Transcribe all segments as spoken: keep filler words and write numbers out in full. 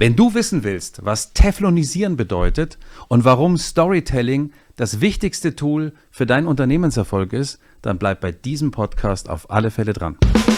Wenn du wissen willst, was Teflonisieren bedeutet und warum Storytelling das wichtigste Tool für deinen Unternehmenserfolg ist, dann bleib bei diesem Podcast auf alle Fälle dran.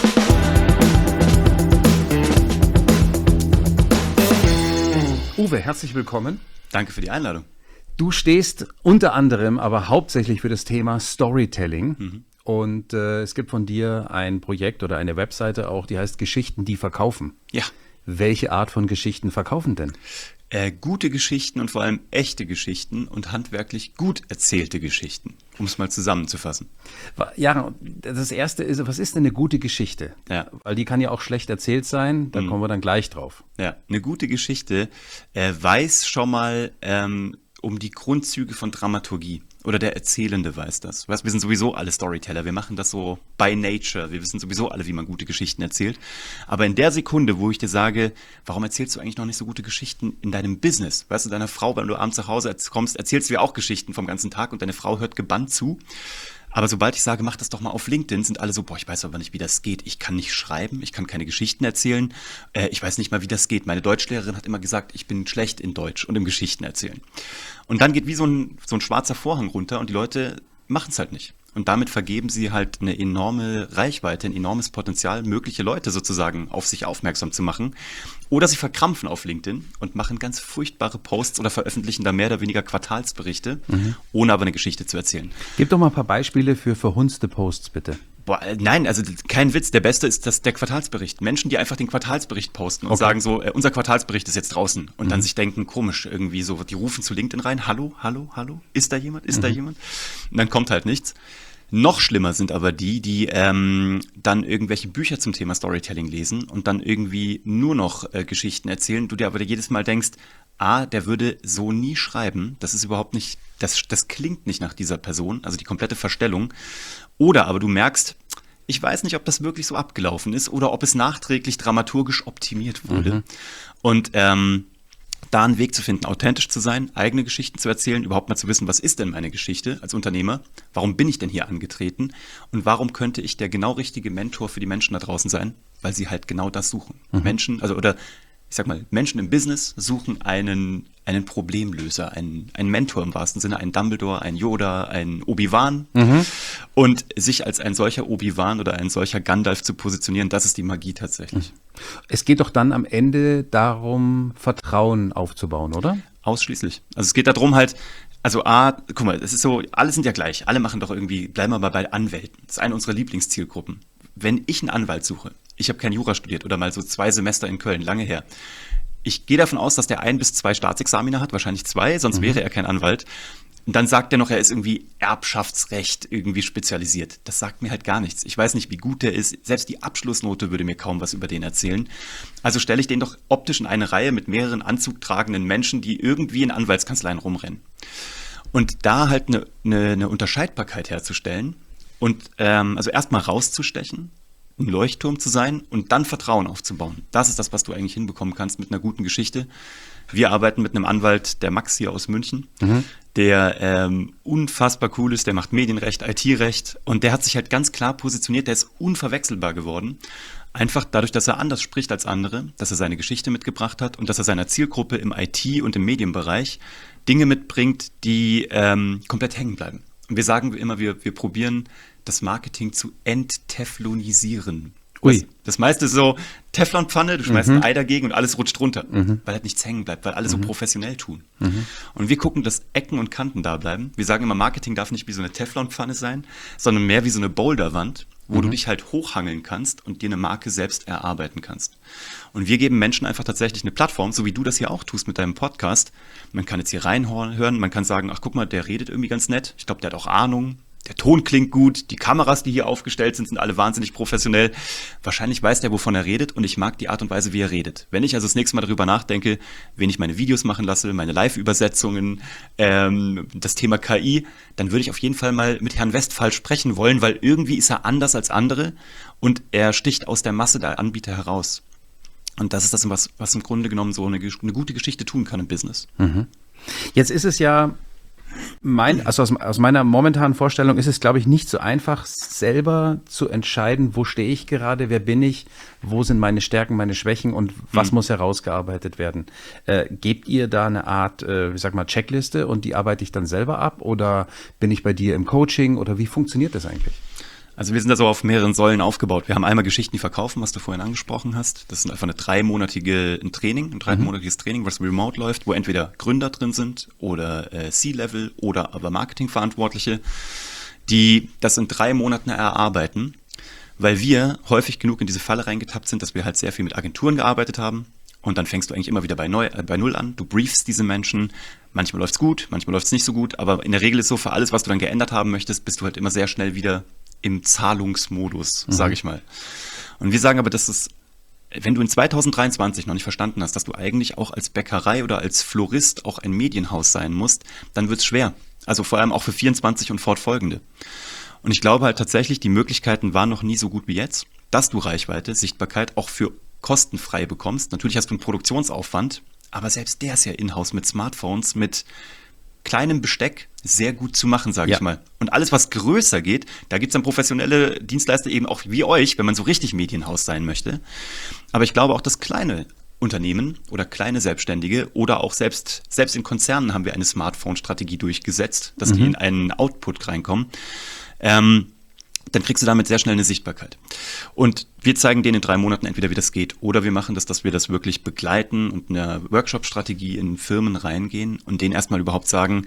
Uwe, herzlich willkommen. Danke für die Einladung. Du stehst unter anderem, aber hauptsächlich für das Thema Storytelling. Mhm. Und äh, es gibt von dir ein Projekt oder eine Webseite auch, die heißt Geschichten, die verkaufen. Ja. Welche Art von Geschichten verkaufen denn? Äh, gute Geschichten und vor allem echte Geschichten und handwerklich gut erzählte Geschichten, um es mal zusammenzufassen. Ja, das erste ist, was ist denn eine gute Geschichte? Ja. Weil die kann ja auch schlecht erzählt sein, da mhm. kommen wir dann gleich drauf. Ja, eine gute Geschichte äh, weiß schon mal ähm, um die Grundzüge von Dramaturgie. Oder der Erzählende weiß das. Weißt, wir sind sowieso alle Storyteller. Wir machen das so by nature. Wir wissen sowieso alle, wie man gute Geschichten erzählt. Aber in der Sekunde, wo ich dir sage, warum erzählst du eigentlich noch nicht so gute Geschichten in deinem Business? Weißt du, deiner Frau, wenn du abends nach Hause kommst, erzählst du ja auch Geschichten vom ganzen Tag und deine Frau hört gebannt zu. Aber sobald ich sage, mach das doch mal auf LinkedIn, sind alle so, boah, ich weiß aber nicht, wie das geht. Ich kann nicht schreiben, ich kann keine Geschichten erzählen. Äh, ich weiß nicht mal, wie das geht. Meine Deutschlehrerin hat immer gesagt, ich bin schlecht in Deutsch und im Geschichten erzählen. Und dann geht wie so ein, so ein schwarzer Vorhang runter und die Leute machen es halt nicht. Und damit vergeben sie halt eine enorme Reichweite, ein enormes Potenzial, mögliche Leute sozusagen auf sich aufmerksam zu machen. Oder sie verkrampfen auf LinkedIn und machen ganz furchtbare Posts oder veröffentlichen da mehr oder weniger Quartalsberichte, mhm. ohne aber eine Geschichte zu erzählen. Gib doch mal ein paar Beispiele für verhunzte Posts, bitte. Boah, nein, also kein Witz. Der beste ist das, der Quartalsbericht. Menschen, die einfach den Quartalsbericht posten und okay. sagen so, äh, unser Quartalsbericht ist jetzt draußen. Und mhm. dann sich denken, komisch, irgendwie so, die rufen zu LinkedIn rein, hallo, hallo, hallo, ist da jemand, ist mhm. da jemand? Und dann kommt halt nichts. Noch schlimmer sind aber die, die ähm, dann irgendwelche Bücher zum Thema Storytelling lesen und dann irgendwie nur noch äh, Geschichten erzählen. Du dir aber jedes Mal denkst, ah, der würde so nie schreiben. Das ist überhaupt nicht, das, das klingt nicht nach dieser Person, also die komplette Verstellung. Oder aber du merkst, ich weiß nicht, ob das wirklich so abgelaufen ist oder ob es nachträglich dramaturgisch optimiert wurde. Mhm. Und ähm, da einen Weg zu finden, authentisch zu sein, eigene Geschichten zu erzählen, überhaupt mal zu wissen, was ist denn meine Geschichte als Unternehmer? Warum bin ich denn hier angetreten? Und warum könnte ich der genau richtige Mentor für die Menschen da draußen sein? Weil sie halt genau das suchen. Mhm. Menschen, also oder ich sag mal, Menschen im Business suchen einen, einen Problemlöser, einen, einen Mentor im wahrsten Sinne, einen Dumbledore, einen Yoda, einen Obi-Wan. Mhm. Und sich als ein solcher Obi-Wan oder ein solcher Gandalf zu positionieren, das ist die Magie tatsächlich. Es geht doch dann am Ende darum, Vertrauen aufzubauen, oder? Ausschließlich. Also es geht darum halt, also A, guck mal, es ist so, alle sind ja gleich, alle machen doch irgendwie, bleiben wir mal bei Anwälten. Das ist eine unserer Lieblingszielgruppen. Wenn ich einen Anwalt suche, ich habe kein Jura studiert oder mal so zwei Semester in Köln, lange her. Ich gehe davon aus, dass der ein bis zwei Staatsexamina hat, wahrscheinlich zwei, sonst mhm. wäre er kein Anwalt. Und dann sagt er noch, er ist irgendwie Erbschaftsrecht irgendwie spezialisiert. Das sagt mir halt gar nichts. Ich weiß nicht, wie gut der ist. Selbst die Abschlussnote würde mir kaum was über den erzählen. Also stelle ich den doch optisch in eine Reihe mit mehreren anzugtragenden Menschen, die irgendwie in Anwaltskanzleien rumrennen. Und da halt eine, eine, eine Unterscheidbarkeit herzustellen und ähm, also erstmal rauszustechen, ein Leuchtturm zu sein und dann Vertrauen aufzubauen. Das ist das, was du eigentlich hinbekommen kannst mit einer guten Geschichte. Wir arbeiten mit einem Anwalt, der Max hier aus München, mhm. der ähm, unfassbar cool ist, der macht Medienrecht, I T-Recht und der hat sich halt ganz klar positioniert, der ist unverwechselbar geworden. Einfach dadurch, dass er anders spricht als andere, dass er seine Geschichte mitgebracht hat und dass er seiner Zielgruppe im I T- und im Medienbereich Dinge mitbringt, die ähm, komplett hängen bleiben. Und wir sagen immer, wir, wir probieren das Marketing zu entteflonisieren. Ui. Das, das meiste ist so Teflonpfanne, du schmeißt mhm. ein Ei dagegen und alles rutscht runter, mhm. weil halt nichts hängen bleibt, weil alle mhm. so professionell tun. Mhm. Und wir gucken, dass Ecken und Kanten da bleiben. Wir sagen immer, Marketing darf nicht wie so eine Teflonpfanne sein, sondern mehr wie so eine Boulderwand, wo mhm. du dich halt hochhangeln kannst und dir eine Marke selbst erarbeiten kannst. Und wir geben Menschen einfach tatsächlich eine Plattform, so wie du das hier auch tust mit deinem Podcast. Man kann jetzt hier reinhören, man kann sagen, ach guck mal, der redet irgendwie ganz nett. Ich glaube, der hat auch Ahnung. Der Ton klingt gut, die Kameras, die hier aufgestellt sind, sind alle wahnsinnig professionell. Wahrscheinlich weiß der, wovon er redet und ich mag die Art und Weise, wie er redet. Wenn ich also das nächste Mal darüber nachdenke, wen ich meine Videos machen lasse, meine Live-Übersetzungen, ähm, das Thema K I, dann würde ich auf jeden Fall mal mit Herrn Westphal sprechen wollen, weil irgendwie ist er anders als andere und er sticht aus der Masse der Anbieter heraus. Und das ist das, was, was im Grunde genommen so eine, eine gute Geschichte tun kann im Business. Mhm. Jetzt ist es ja Mein, also aus, aus meiner momentanen Vorstellung ist es, glaube ich, nicht so einfach, selber zu entscheiden, wo stehe ich gerade, wer bin ich, wo sind meine Stärken, meine Schwächen und was mhm. muss herausgearbeitet werden. Äh, gebt ihr da eine Art, äh, ich sag mal, Checkliste und die arbeite ich dann selber ab oder bin ich bei dir im Coaching oder wie funktioniert das eigentlich? Also wir sind da so auf mehreren Säulen aufgebaut. Wir haben einmal Geschichten, die verkaufen, was du vorhin angesprochen hast. Das ist einfach eine dreimonatige ein Training, ein dreimonatiges mhm. Training, was remote läuft, wo entweder Gründer drin sind oder äh, C-Level oder aber Marketingverantwortliche, die das in drei Monaten erarbeiten, weil wir häufig genug in diese Falle reingetappt sind, dass wir halt sehr viel mit Agenturen gearbeitet haben. Und dann fängst du eigentlich immer wieder bei, neu, äh, bei Null an. Du briefst diese Menschen. Manchmal läuft's gut, manchmal läuft's nicht so gut. Aber in der Regel ist so, für alles, was du dann geändert haben möchtest, bist du halt immer sehr schnell wieder im Zahlungsmodus, sage ich mal. Und wir sagen aber, dass es, wenn du in zweitausenddreiundzwanzig noch nicht verstanden hast, dass du eigentlich auch als Bäckerei oder als Florist auch ein Medienhaus sein musst, dann wird's schwer. Also vor allem auch für vierundzwanzig und fortfolgende. Und ich glaube halt tatsächlich, die Möglichkeiten waren noch nie so gut wie jetzt, dass du Reichweite, Sichtbarkeit auch für kostenfrei bekommst. Natürlich hast du einen Produktionsaufwand, aber selbst der ist ja in-house mit Smartphones, mit kleinem Besteck sehr gut zu machen, sage ja. ich mal. Und alles, was größer geht, da gibt's dann professionelle Dienstleister eben auch wie euch, wenn man so richtig Medienhaus sein möchte. Aber ich glaube auch, dass kleine Unternehmen oder kleine Selbstständige oder auch selbst, selbst in Konzernen haben wir eine Smartphone-Strategie durchgesetzt, dass mhm. die in einen Output reinkommen. Ähm, dann kriegst du damit sehr schnell eine Sichtbarkeit. Und wir zeigen denen in drei Monaten entweder, wie das geht, oder wir machen das, dass wir das wirklich begleiten und eine Workshop-Strategie in Firmen reingehen und denen erstmal überhaupt sagen,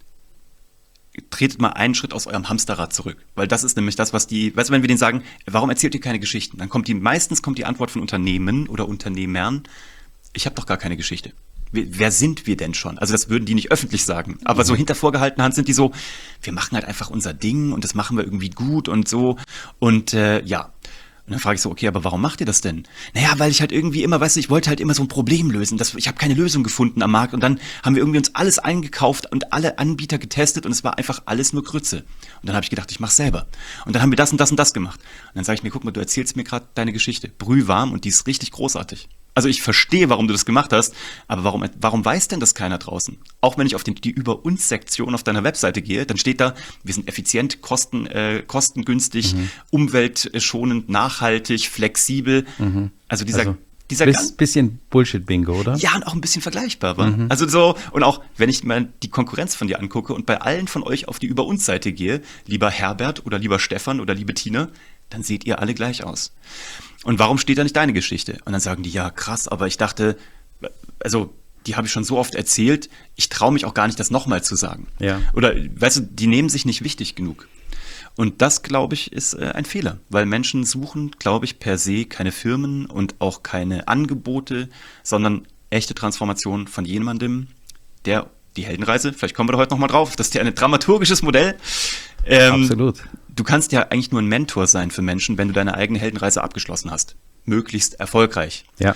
tretet mal einen Schritt aus eurem Hamsterrad zurück. Weil das ist nämlich das, was die, weißt du, wenn wir denen sagen, warum erzählt ihr keine Geschichten? Dann kommt die, meistens kommt die Antwort von Unternehmen oder Unternehmern, ich habe doch gar keine Geschichte. Wer sind wir denn schon? Also das würden die nicht öffentlich sagen. Aber so hinter vorgehaltener Hand sind die so, wir machen halt einfach unser Ding und das machen wir irgendwie gut und so. Und äh, ja, und dann frage ich so, okay, aber warum macht ihr das denn? Naja, weil ich halt irgendwie immer, weißt du, ich wollte halt immer so ein Problem lösen. Das, ich habe keine Lösung gefunden am Markt. Und dann haben wir irgendwie uns alles eingekauft und alle Anbieter getestet und es war einfach alles nur Grütze. Und dann habe ich gedacht, ich mach's selber. Und dann haben wir das und das und das gemacht. Und dann sage ich mir, guck mal, du erzählst mir gerade deine Geschichte. Brühwarm und die ist richtig großartig. Also ich verstehe, warum du das gemacht hast, aber warum, warum weiß denn das keiner draußen? Auch wenn ich auf den, die Über-uns-Sektion auf deiner Webseite gehe, dann steht da, wir sind effizient, kosten, äh, kostengünstig, mhm. umweltschonend, nachhaltig, flexibel. Mhm. Also dieser, also, dieser bis, ganz, bisschen Bullshit-Bingo, oder? Ja, und auch ein bisschen vergleichbar. Mhm. Also so, und auch, wenn ich mal die Konkurrenz von dir angucke und bei allen von euch auf die Über-uns-Seite gehe, lieber Herbert oder lieber Stefan oder liebe Tina, dann seht ihr alle gleich aus. Und warum steht da nicht deine Geschichte? Und dann sagen die, ja krass, aber ich dachte, also die habe ich schon so oft erzählt, ich traue mich auch gar nicht, das nochmal zu sagen. Ja. Oder, weißt du, die nehmen sich nicht wichtig genug. Und das, glaube ich, ist äh, ein Fehler, weil Menschen suchen, glaube ich, per se keine Firmen und auch keine Angebote, sondern echte Transformation von jemandem, der die Heldenreise, vielleicht kommen wir da heute nochmal drauf, das ist ja ein dramaturgisches Modell. Ähm, Absolut. Du kannst ja eigentlich nur ein Mentor sein für Menschen, wenn du deine eigene Heldenreise abgeschlossen hast. Möglichst erfolgreich. Ja.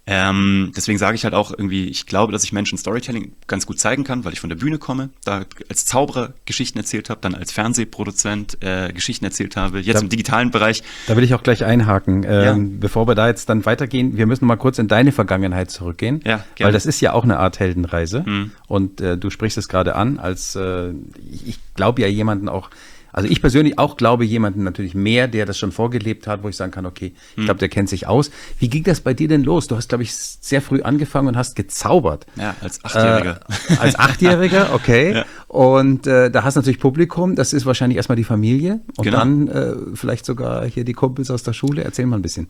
Ähm, deswegen sage ich halt auch irgendwie, ich glaube, dass ich Menschen Storytelling ganz gut zeigen kann, weil ich von der Bühne komme, da als Zauberer Geschichten erzählt habe, dann als Fernsehproduzent äh, Geschichten erzählt habe, jetzt da, im digitalen Bereich. Da will ich auch gleich einhaken. Ähm, ja. Bevor wir da jetzt dann weitergehen, wir müssen mal kurz in deine Vergangenheit zurückgehen, ja, gerne. Weil das ist ja auch eine Art Heldenreise. Mhm. Und äh, du sprichst es gerade an, als äh, ich, ich glaube ja jemanden auch, also ich persönlich auch glaube jemanden natürlich mehr, der das schon vorgelebt hat, wo ich sagen kann, okay, ich glaube, der kennt sich aus. Wie ging das bei dir denn los? Du hast, glaube ich, sehr früh angefangen und hast gezaubert. Ja, als Achtjähriger. Äh, als Achtjähriger, okay. Ja. Und äh, da hast du natürlich Publikum, das ist wahrscheinlich erstmal die Familie und genau. dann äh, vielleicht sogar hier die Kumpels aus der Schule. Erzähl mal ein bisschen.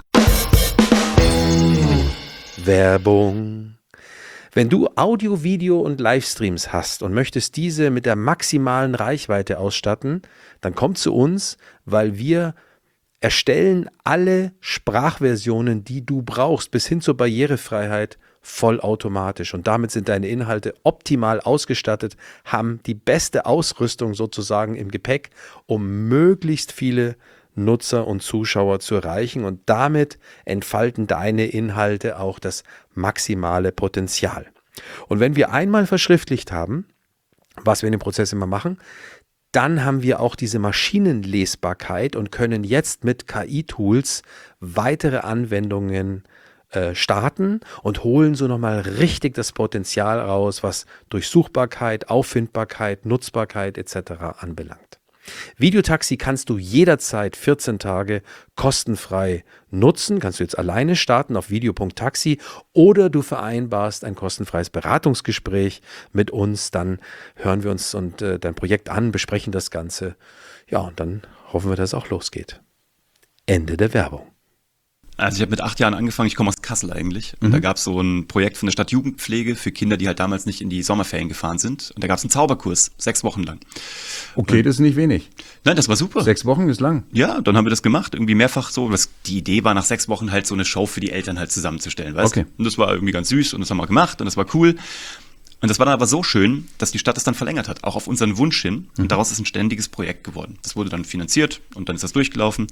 Werbung. Wenn du Audio, Video und Livestreams hast und möchtest diese mit der maximalen Reichweite ausstatten, dann komm zu uns, weil wir erstellen alle Sprachversionen, die du brauchst, bis hin zur Barrierefreiheit vollautomatisch. Und damit sind deine Inhalte optimal ausgestattet, haben die beste Ausrüstung sozusagen im Gepäck, um möglichst viele Nutzer und Zuschauer zu erreichen, und damit entfalten deine Inhalte auch das maximale Potenzial. Und wenn wir einmal verschriftlicht haben, was wir in dem Prozess immer machen, dann haben wir auch diese Maschinenlesbarkeit und können jetzt mit K I-Tools weitere Anwendungen äh, starten und holen so nochmal richtig das Potenzial raus, was Durchsuchbarkeit, Auffindbarkeit, Nutzbarkeit et cetera anbelangt. Videotaxi kannst du jederzeit vierzehn Tage kostenfrei nutzen. Kannst du jetzt alleine starten auf video punkt taxi oder du vereinbarst ein kostenfreies Beratungsgespräch mit uns. Dann hören wir uns und äh, dein Projekt an, besprechen das Ganze. Ja, und dann hoffen wir, dass es auch losgeht. Ende der Werbung. Also ich habe mit acht Jahren angefangen, ich komme aus Kassel eigentlich. Und Mhm. da gab es so ein Projekt von der Stadt Jugendpflege für Kinder, die halt damals nicht in die Sommerferien gefahren sind. Und da gab es einen Zauberkurs, sechs Wochen lang. Okay, das ist nicht wenig. Nein, das war super. Sechs Wochen ist lang. Ja, dann haben wir das gemacht, irgendwie mehrfach so. Das, die Idee war nach sechs Wochen halt so eine Show für die Eltern halt zusammenzustellen, weißt Okay. du? Und das war irgendwie ganz süß und das haben wir gemacht und das war cool. Und das war dann aber so schön, dass die Stadt das dann verlängert hat, auch auf unseren Wunsch hin. Und daraus ist ein ständiges Projekt geworden. Das wurde dann finanziert und dann ist das durchgelaufen.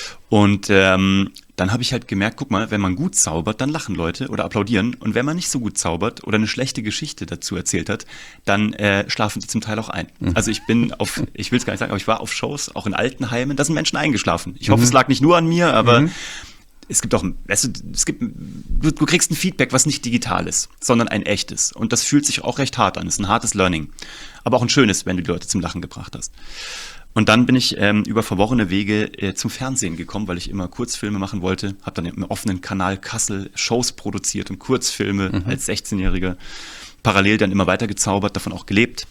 Und ähm, dann habe ich halt gemerkt, guck mal, wenn man gut zaubert, dann lachen Leute oder applaudieren. Und wenn man nicht so gut zaubert oder eine schlechte Geschichte dazu erzählt hat, dann äh, schlafen die zum Teil auch ein. Also ich bin auf, ich will es gar nicht sagen, aber ich war auf Shows, auch in Altenheimen, da sind Menschen eingeschlafen. Ich hoffe, es lag nicht nur an mir, aber es gibt auch, weißt du, es gibt, du, du kriegst ein Feedback, was nicht digital ist, sondern ein echtes. Und das fühlt sich auch recht hart an. Es ist ein hartes Learning. Aber auch ein schönes, wenn du die Leute zum Lachen gebracht hast. Und dann bin ich ähm, über verworrene Wege äh, zum Fernsehen gekommen, weil ich immer Kurzfilme machen wollte. Habe dann im offenen Kanal Kassel Shows produziert und Kurzfilme mhm. als sechzehnjähriger. Parallel dann immer weiter gezaubert, davon auch gelebt.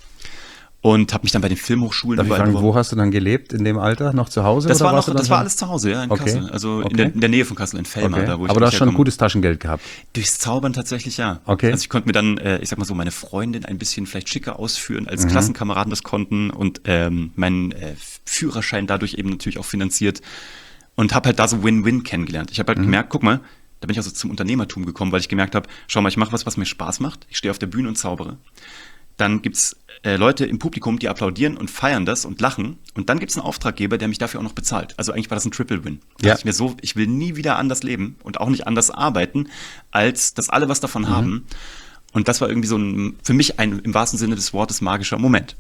Und habe mich dann bei den Filmhochschulen Darf ich fragen, wo hast du dann gelebt in dem Alter? Noch zu Hause? Das oder war warst noch, du dann das war schon? alles zu Hause, ja, in Okay. Kassel. Also Okay. in, der, in der Nähe von Kassel, in Fellmar, Okay. da wo ich Aber du hast schon ein herkomme. gutes Taschengeld gehabt. Durchs Zaubern tatsächlich, ja. Okay. Also ich konnte mir dann, äh, ich sag mal so, meine Freundin ein bisschen vielleicht schicker ausführen, als Klassenkameraden das konnten und ähm, meinen äh, Führerschein dadurch eben natürlich auch finanziert und habe halt da so Win-Win kennengelernt. Ich habe halt gemerkt, guck mal, da bin ich also zum Unternehmertum gekommen, weil ich gemerkt habe, schau mal, ich mache was, was mir Spaß macht. Ich stehe auf der Bühne und zaubere. Dann gibt's äh, Leute im Publikum, die applaudieren und feiern das und lachen. Und dann gibt's einen Auftraggeber, der mich dafür auch noch bezahlt. Also eigentlich war das ein Triple-Win. Da Ja. dachte ich mir so, ich will nie wieder anders leben und auch nicht anders arbeiten, als dass alle was davon haben. Und das war irgendwie so ein, für mich ein im wahrsten Sinne des Wortes magischer Moment.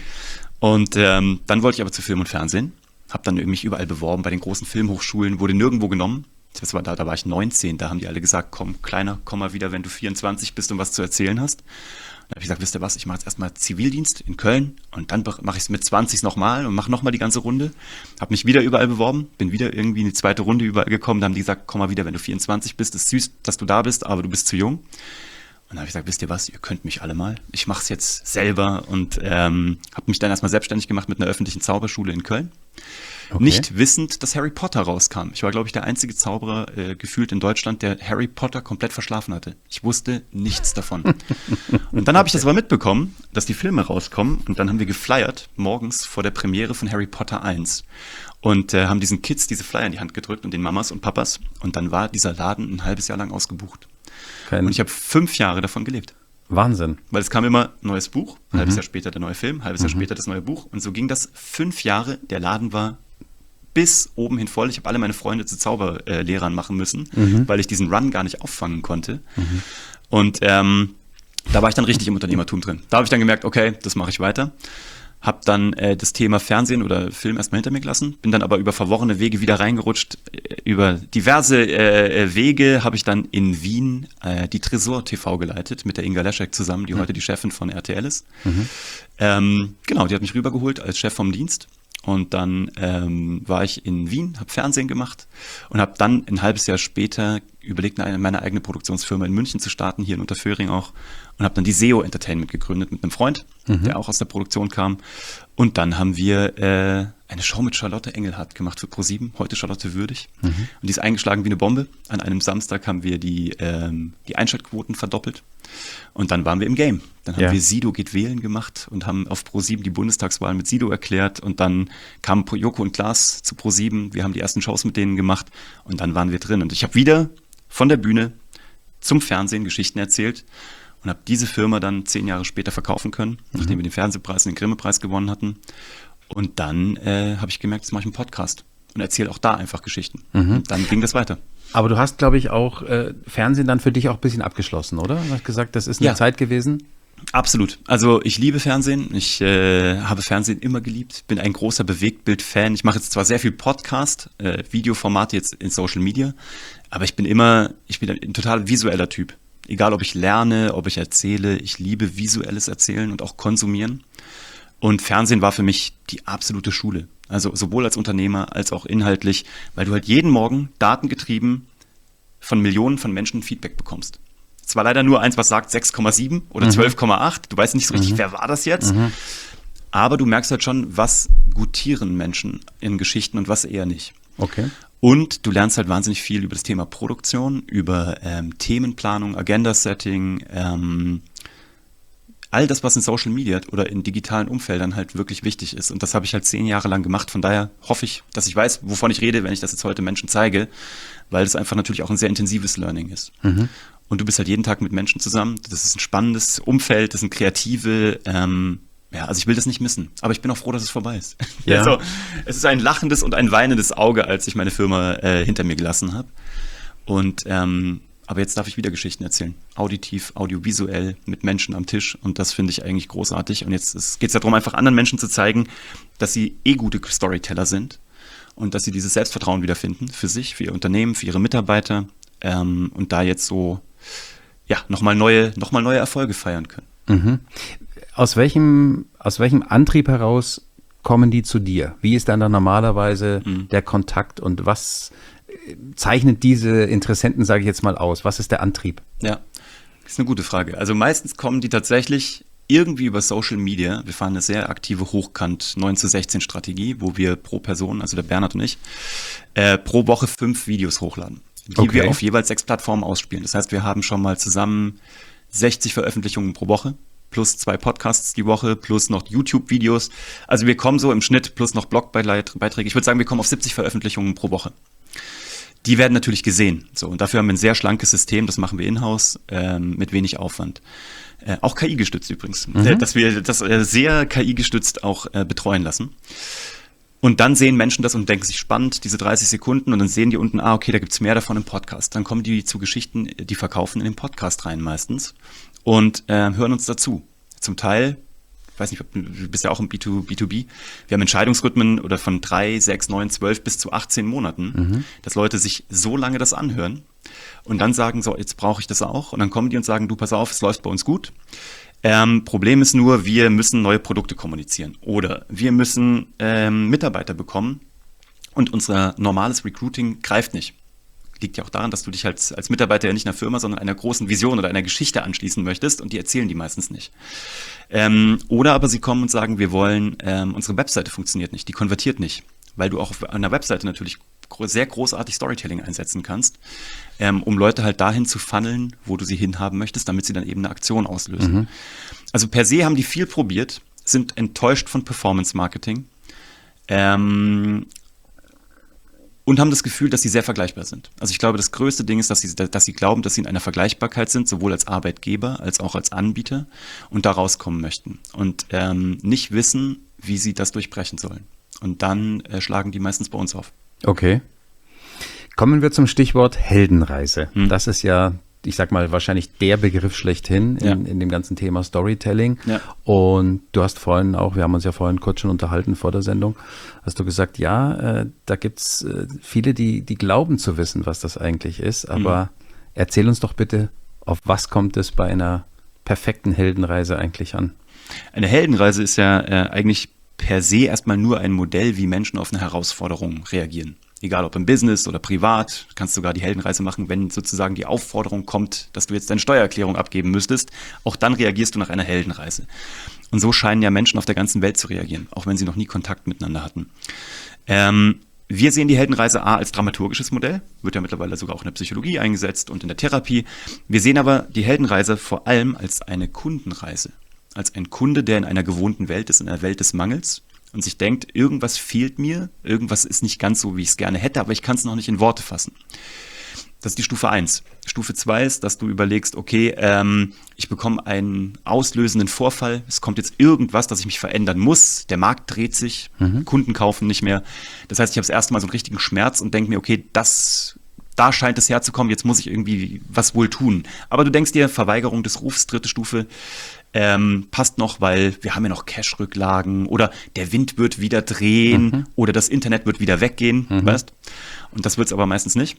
Und ähm, dann wollte ich aber zu Film und Fernsehen. Habe dann mich überall beworben bei den großen Filmhochschulen, wurde nirgendwo genommen. Das war da, da war ich neunzehn, da haben die alle gesagt, komm, Kleiner, komm mal wieder, wenn du vierundzwanzig bist und was zu erzählen hast. Da habe ich gesagt, wisst ihr was, ich mache jetzt erstmal Zivildienst in Köln und dann mache ich es mit zwanzig nochmal und mache nochmal die ganze Runde. Habe mich wieder überall beworben, bin wieder irgendwie in die zweite Runde überall gekommen. Da haben die gesagt, komm mal wieder, wenn du vierundzwanzig bist, ist süß, dass du da bist, aber du bist zu jung. Und dann habe ich gesagt, wisst ihr was, ihr könnt mich alle mal. Ich mache es jetzt selber und ähm, habe mich dann erstmal selbstständig gemacht mit einer öffentlichen Zauberschule in Köln. Okay. Nicht wissend, dass Harry Potter rauskam. Ich war, glaube ich, der einzige Zauberer äh, gefühlt in Deutschland, der Harry Potter komplett verschlafen hatte. Ich wusste nichts davon. Und dann habe ich das aber mitbekommen, dass die Filme rauskommen. Und dann haben wir geflyert morgens vor der Premiere von Harry Potter eins. Und äh, haben diesen Kids diese Flyer in die Hand gedrückt und den Mamas und Papas. Und dann war dieser Laden ein halbes Jahr lang ausgebucht. Kein Und ich habe fünf Jahre davon gelebt. Wahnsinn. Weil es kam immer ein neues Buch, ein halbes Jahr später der neue Film, ein halbes Jahr später das neue Buch. Und so ging das fünf Jahre. Der Laden war bis oben hin voll. Ich habe alle meine Freunde zu Zauberlehrern machen müssen, weil ich diesen Run gar nicht auffangen konnte. Und ähm, da war ich dann richtig im Unternehmertum drin. Da habe ich dann gemerkt, okay, das mache ich weiter. Habe dann äh, das Thema Fernsehen oder Film erstmal hinter mir gelassen, bin dann aber über verworrene Wege wieder reingerutscht. Äh, über diverse äh, Wege habe ich dann in Wien äh, die Tresor T V geleitet, mit der Inga Leschek zusammen, die mhm. heute die Chefin von R T L ist. Mhm. Ähm, genau, die hat mich rübergeholt als Chef vom Dienst. Und dann ähm, war ich in Wien, habe Fernsehen gemacht und habe dann ein halbes Jahr später überlegt, eine, meine eigene Produktionsfirma in München zu starten, hier in Unterföhring auch. Und habe dann die S E O Entertainment gegründet mit einem Freund, mhm. der auch aus der Produktion kam. Und dann haben wir äh, eine Show mit Charlotte Engelhardt gemacht für ProSieben, heute Charlotte Würdig. Mhm. Und die ist eingeschlagen wie eine Bombe. An einem Samstag haben wir die, ähm, die Einschaltquoten verdoppelt. Und dann waren wir im Game. Dann haben ja. wir Sido geht wählen gemacht und haben auf ProSieben die Bundestagswahl mit Sido erklärt. Und dann kamen Joko und Klaas zu ProSieben. Wir haben die ersten Shows mit denen gemacht. Und dann waren wir drin. Und ich habe wieder von der Bühne zum Fernsehen Geschichten erzählt und habe diese Firma dann zehn Jahre später verkaufen können, mhm. nachdem wir den Fernsehpreis und den Grimme-Preis gewonnen hatten. Und dann äh, habe ich gemerkt, jetzt mache ich einen Podcast und erzähle auch da einfach Geschichten. Mhm. Und dann ging das weiter. Aber du hast, glaube ich, auch äh, Fernsehen dann für dich auch ein bisschen abgeschlossen, oder? Du hast gesagt, das ist eine ja. Zeit gewesen. Absolut. Also ich liebe Fernsehen. Ich äh, habe Fernsehen immer geliebt. Bin ein großer Bewegtbild-Fan. Ich mache jetzt zwar sehr viel Podcast, äh, Videoformate jetzt in Social Media, Aber ich bin immer, ich bin ein total visueller Typ. Egal, ob ich lerne, ob ich erzähle, ich liebe visuelles Erzählen und auch konsumieren. Und Fernsehen war für mich die absolute Schule. Also sowohl als Unternehmer als auch inhaltlich, weil du halt jeden Morgen datengetrieben von Millionen von Menschen Feedback bekommst. Es war leider nur eins, was sagt sechs Komma sieben oder mhm. zwölf Komma acht. Du weißt nicht so richtig, mhm. wer war das jetzt? Mhm. Aber du merkst halt schon, was gutieren Menschen in Geschichten und was eher nicht. Okay. Und du lernst halt wahnsinnig viel über das Thema Produktion, über ähm, Themenplanung, Agenda-Setting, ähm, all das, was in Social Media oder in digitalen Umfeldern halt wirklich wichtig ist. Und das habe ich halt zehn Jahre lang gemacht. Von daher hoffe ich, dass ich weiß, wovon ich rede, wenn ich das jetzt heute Menschen zeige, weil das einfach natürlich auch ein sehr intensives Learning ist. Mhm. Und du bist halt jeden Tag mit Menschen zusammen. Das ist ein spannendes Umfeld, das sind kreative, ähm, ja, also ich will das nicht missen. Aber ich bin auch froh, dass es vorbei ist. Ja. Also, es ist ein lachendes und ein weinendes Auge, als ich meine Firma äh, hinter mir gelassen habe. Und ähm, aber jetzt darf ich wieder Geschichten erzählen. Auditiv, audiovisuell, mit Menschen am Tisch. Und das finde ich eigentlich großartig. Und jetzt geht es darum, einfach anderen Menschen zu zeigen, dass sie eh gute Storyteller sind und dass sie dieses Selbstvertrauen wiederfinden für sich, für ihr Unternehmen, für ihre Mitarbeiter ähm, und da jetzt so ja nochmal neue, noch mal neue Erfolge feiern können. Mhm. Aus welchem, aus welchem Antrieb heraus kommen die zu dir? Wie ist dann da normalerweise mhm. der Kontakt und was zeichnet diese Interessenten, sage ich jetzt mal, aus? Was ist der Antrieb? Ja, das ist eine gute Frage. Also meistens kommen die tatsächlich irgendwie über Social Media. Wir fahren eine sehr aktive Hochkant neun zu sechzehn Strategie, wo wir pro Person, also der Bernhard und ich, äh, pro Woche fünf Videos hochladen, die okay. wir auf jeweils sechs Plattformen ausspielen. Das heißt, wir haben schon mal zusammen sechzig Veröffentlichungen pro Woche, plus zwei Podcasts die Woche, plus noch YouTube-Videos. Also wir kommen so im Schnitt, plus noch Blogbeiträge. Ich würde sagen, wir kommen auf siebzig Veröffentlichungen pro Woche. Die werden natürlich gesehen. So, und dafür haben wir ein sehr schlankes System, das machen wir in-house, ähm, mit wenig Aufwand. Äh, auch K I-gestützt übrigens, mhm. äh, dass wir das äh, sehr K I-gestützt auch äh, betreuen lassen. Und dann sehen Menschen das und denken sich spannend, diese dreißig Sekunden, und dann sehen die unten, ah, okay, da gibt's mehr davon im Podcast. Dann kommen die zu Geschichten, die verkaufen in den Podcast rein meistens und äh, hören uns dazu. Zum Teil, ich weiß nicht, du bist ja auch im B zwei B. Wir haben Entscheidungsrhythmen oder von drei, sechs, neun, zwölf bis zu achtzehn Monaten, mhm. dass Leute sich so lange das anhören und dann sagen, so, jetzt brauche ich das auch. Und dann kommen die und sagen, du, pass auf, es läuft bei uns gut. Ähm, Problem ist nur, wir müssen neue Produkte kommunizieren oder wir müssen ähm, Mitarbeiter bekommen und unser normales Recruiting greift nicht. Liegt ja auch daran, dass du dich als, als Mitarbeiter ja nicht einer Firma, sondern einer großen Vision oder einer Geschichte anschließen möchtest und die erzählen die meistens nicht. Ähm, oder aber sie kommen und sagen, wir wollen, ähm, unsere Webseite funktioniert nicht, die konvertiert nicht, weil du auch auf einer Webseite natürlich sehr großartig Storytelling einsetzen kannst, ähm, um Leute halt dahin zu funneln, wo du sie hinhaben möchtest, damit sie dann eben eine Aktion auslösen. Mhm. Also per se haben die viel probiert, sind enttäuscht von Performance Marketing, ähm, und haben das Gefühl, dass sie sehr vergleichbar sind. Also ich glaube, das größte Ding ist, dass sie, dass sie glauben, dass sie in einer Vergleichbarkeit sind, sowohl als Arbeitgeber als auch als Anbieter und da rauskommen möchten und ähm, nicht wissen, wie sie das durchbrechen sollen. Und dann äh, schlagen die meistens bei uns auf. Okay. Kommen wir zum Stichwort Heldenreise. Hm. Das ist ja, ich sag mal, wahrscheinlich der Begriff schlechthin in, ja. in dem ganzen Thema Storytelling. Ja. Und du hast vorhin auch, wir haben uns ja vorhin kurz schon unterhalten vor der Sendung, hast du gesagt, ja, äh, da gibt's äh, viele, die, die glauben zu wissen, was das eigentlich ist. Aber mhm. erzähl uns doch bitte, auf was kommt es bei einer perfekten Heldenreise eigentlich an? Eine Heldenreise ist ja äh, eigentlich per se erstmal nur ein Modell, wie Menschen auf eine Herausforderung reagieren. Egal ob im Business oder privat, kannst du sogar die Heldenreise machen, wenn sozusagen die Aufforderung kommt, dass du jetzt deine Steuererklärung abgeben müsstest. Auch dann reagierst du nach einer Heldenreise. Und so scheinen ja Menschen auf der ganzen Welt zu reagieren, auch wenn sie noch nie Kontakt miteinander hatten. Ähm, wir sehen die Heldenreise A als dramaturgisches Modell, wird ja mittlerweile sogar auch in der Psychologie eingesetzt und in der Therapie. Wir sehen aber die Heldenreise vor allem als eine Kundenreise, als ein Kunde, der in einer gewohnten Welt ist, in einer Welt des Mangels, und sich denkt, irgendwas fehlt mir, irgendwas ist nicht ganz so, wie ich es gerne hätte, aber ich kann es noch nicht in Worte fassen. Das ist die Stufe eins. Stufe zwei ist, dass du überlegst, okay, ähm, ich bekomme einen auslösenden Vorfall, es kommt jetzt irgendwas, dass ich mich verändern muss, der Markt dreht sich, mhm. Kunden kaufen nicht mehr. Das heißt, ich habe das erste Mal so einen richtigen Schmerz und denke mir, okay, das, da scheint es herzukommen, jetzt muss ich irgendwie was wohl tun. Aber du denkst dir, Verweigerung des Rufs, dritte Stufe, Ähm, passt noch, weil wir haben ja noch Cash-Rücklagen oder der Wind wird wieder drehen mhm. oder das Internet wird wieder weggehen, mhm. weißt? Und das wird es aber meistens nicht.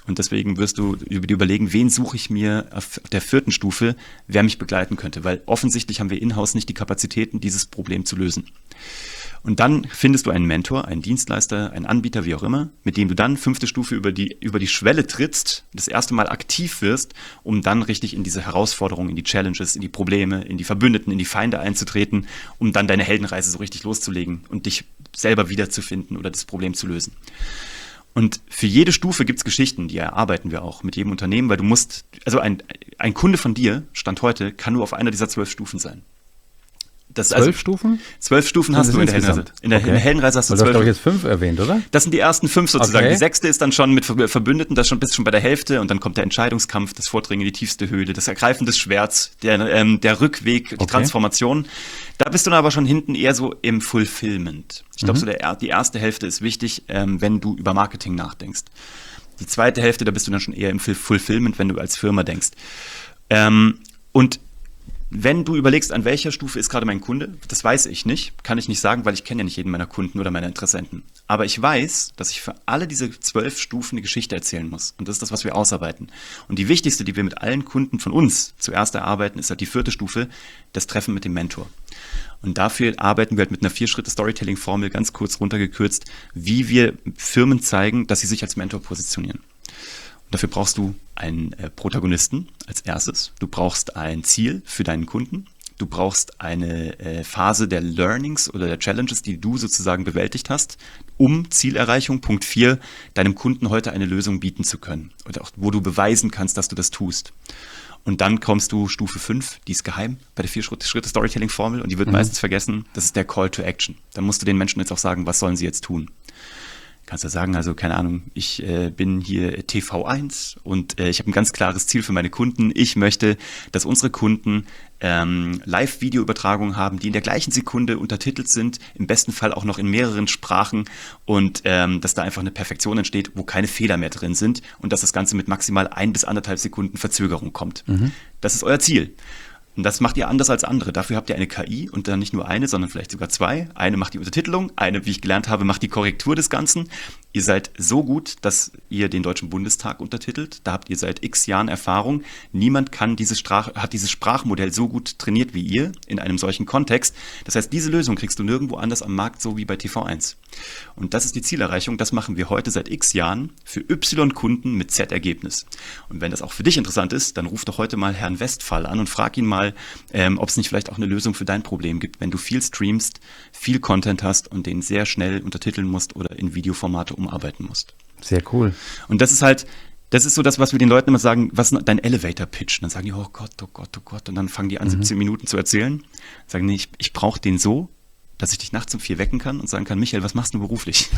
Und deswegen wirst du über die überlegen, wen suche ich mir auf der vierten Stufe, wer mich begleiten könnte. Weil offensichtlich haben wir in-house nicht die Kapazitäten, dieses Problem zu lösen. Und dann findest du einen Mentor, einen Dienstleister, einen Anbieter, wie auch immer, mit dem du dann fünfte Stufe über die, über die Schwelle trittst, das erste Mal aktiv wirst, um dann richtig in diese Herausforderungen, in die Challenges, in die Probleme, in die Verbündeten, in die Feinde einzutreten, um dann deine Heldenreise so richtig loszulegen und dich selber wiederzufinden oder das Problem zu lösen. Und für jede Stufe gibt es Geschichten, die erarbeiten wir auch mit jedem Unternehmen, weil du musst, also ein, ein Kunde von dir, Stand heute, kann nur auf einer dieser zwölf Stufen sein. Das, Zwölf also, Stufen? Zwölf Stufen hast du in der Heldenreise. In der, okay. in der Heldenreise hast du Weil zwölf. Du hast doch jetzt fünf erwähnt, oder? Das sind die ersten fünf sozusagen. Okay. Die sechste ist dann schon mit Verbündeten, das schon bist schon bei der Hälfte und dann kommt der Entscheidungskampf, das Vordringen in die tiefste Höhle, das Ergreifen des Schwerts, der, ähm, der Rückweg, die Okay. Transformation. Da bist du dann aber schon hinten eher so im Fulfillment. Ich glaube, Mhm. so der, die erste Hälfte ist wichtig, ähm, wenn du über Marketing nachdenkst. Die zweite Hälfte, da bist du dann schon eher im Fulfillment, wenn du als Firma denkst. Ähm, und wenn du überlegst, an welcher Stufe ist gerade mein Kunde, das weiß ich nicht, kann ich nicht sagen, weil ich kenne ja nicht jeden meiner Kunden oder meiner Interessenten. Aber ich weiß, dass ich für alle diese zwölf Stufen eine Geschichte erzählen muss. Und das ist das, was wir ausarbeiten. Und die wichtigste, die wir mit allen Kunden von uns zuerst erarbeiten, ist halt die vierte Stufe, das Treffen mit dem Mentor. Und dafür arbeiten wir halt mit einer Vier-Schritte-Storytelling-Formel, ganz kurz runtergekürzt, wie wir Firmen zeigen, dass sie sich als Mentor positionieren. Und dafür brauchst du einen äh, Protagonisten als erstes. Du brauchst ein Ziel für deinen Kunden. Du brauchst eine äh, Phase der Learnings oder der Challenges, die du sozusagen bewältigt hast, um Zielerreichung, Punkt vier, deinem Kunden heute eine Lösung bieten zu können. Oder auch, wo du beweisen kannst, dass du das tust. Und dann kommst du Stufe fünf, die ist geheim bei der Vier-Schritte-Storytelling-Formel und die wird mhm. meistens vergessen. Das ist der Call to Action. Dann musst du den Menschen jetzt auch sagen, was sollen sie jetzt tun. Kannst du sagen, also keine Ahnung, ich äh, bin hier T V eins und äh, ich habe ein ganz klares Ziel für meine Kunden. Ich möchte, dass unsere Kunden ähm, Live-Video-Übertragungen haben, die in der gleichen Sekunde untertitelt sind, im besten Fall auch noch in mehreren Sprachen und ähm, dass da einfach eine Perfektion entsteht, wo keine Fehler mehr drin sind und dass das Ganze mit maximal ein bis anderthalb Sekunden Verzögerung kommt. Mhm. Das ist euer Ziel. Und das macht ihr anders als andere. Dafür habt ihr eine K I und dann nicht nur eine, sondern vielleicht sogar zwei. Eine macht die Untertitelung, eine, wie ich gelernt habe, macht die Korrektur des Ganzen. Ihr seid so gut, dass ihr den Deutschen Bundestag untertitelt. Da habt ihr seit x Jahren Erfahrung. Niemand kann dieses Sprach, hat dieses Sprachmodell so gut trainiert wie ihr in einem solchen Kontext. Das heißt, diese Lösung kriegst du nirgendwo anders am Markt, so wie bei T V eins. Und das ist die Zielerreichung. Das machen wir heute seit x Jahren für Y-Kunden mit Z-Ergebnis. Und wenn das auch für dich interessant ist, dann ruf doch heute mal Herrn Westphal an und frag ihn mal, ähm, ob es nicht vielleicht auch eine Lösung für dein Problem gibt, wenn du viel streamst, viel Content hast und den sehr schnell untertiteln musst oder in Videoformate umarbeiten musst. Sehr cool. Und das ist halt, das ist so das, was wir den Leuten immer sagen, was ist dein Elevator-Pitch? Dann sagen die, oh Gott, oh Gott, oh Gott. Und dann fangen die an, mhm. siebzehn Minuten zu erzählen. Sagen, nee, ich, ich brauche den so, dass ich dich nachts um vier wecken kann und sagen kann, Michael, was machst du beruflich?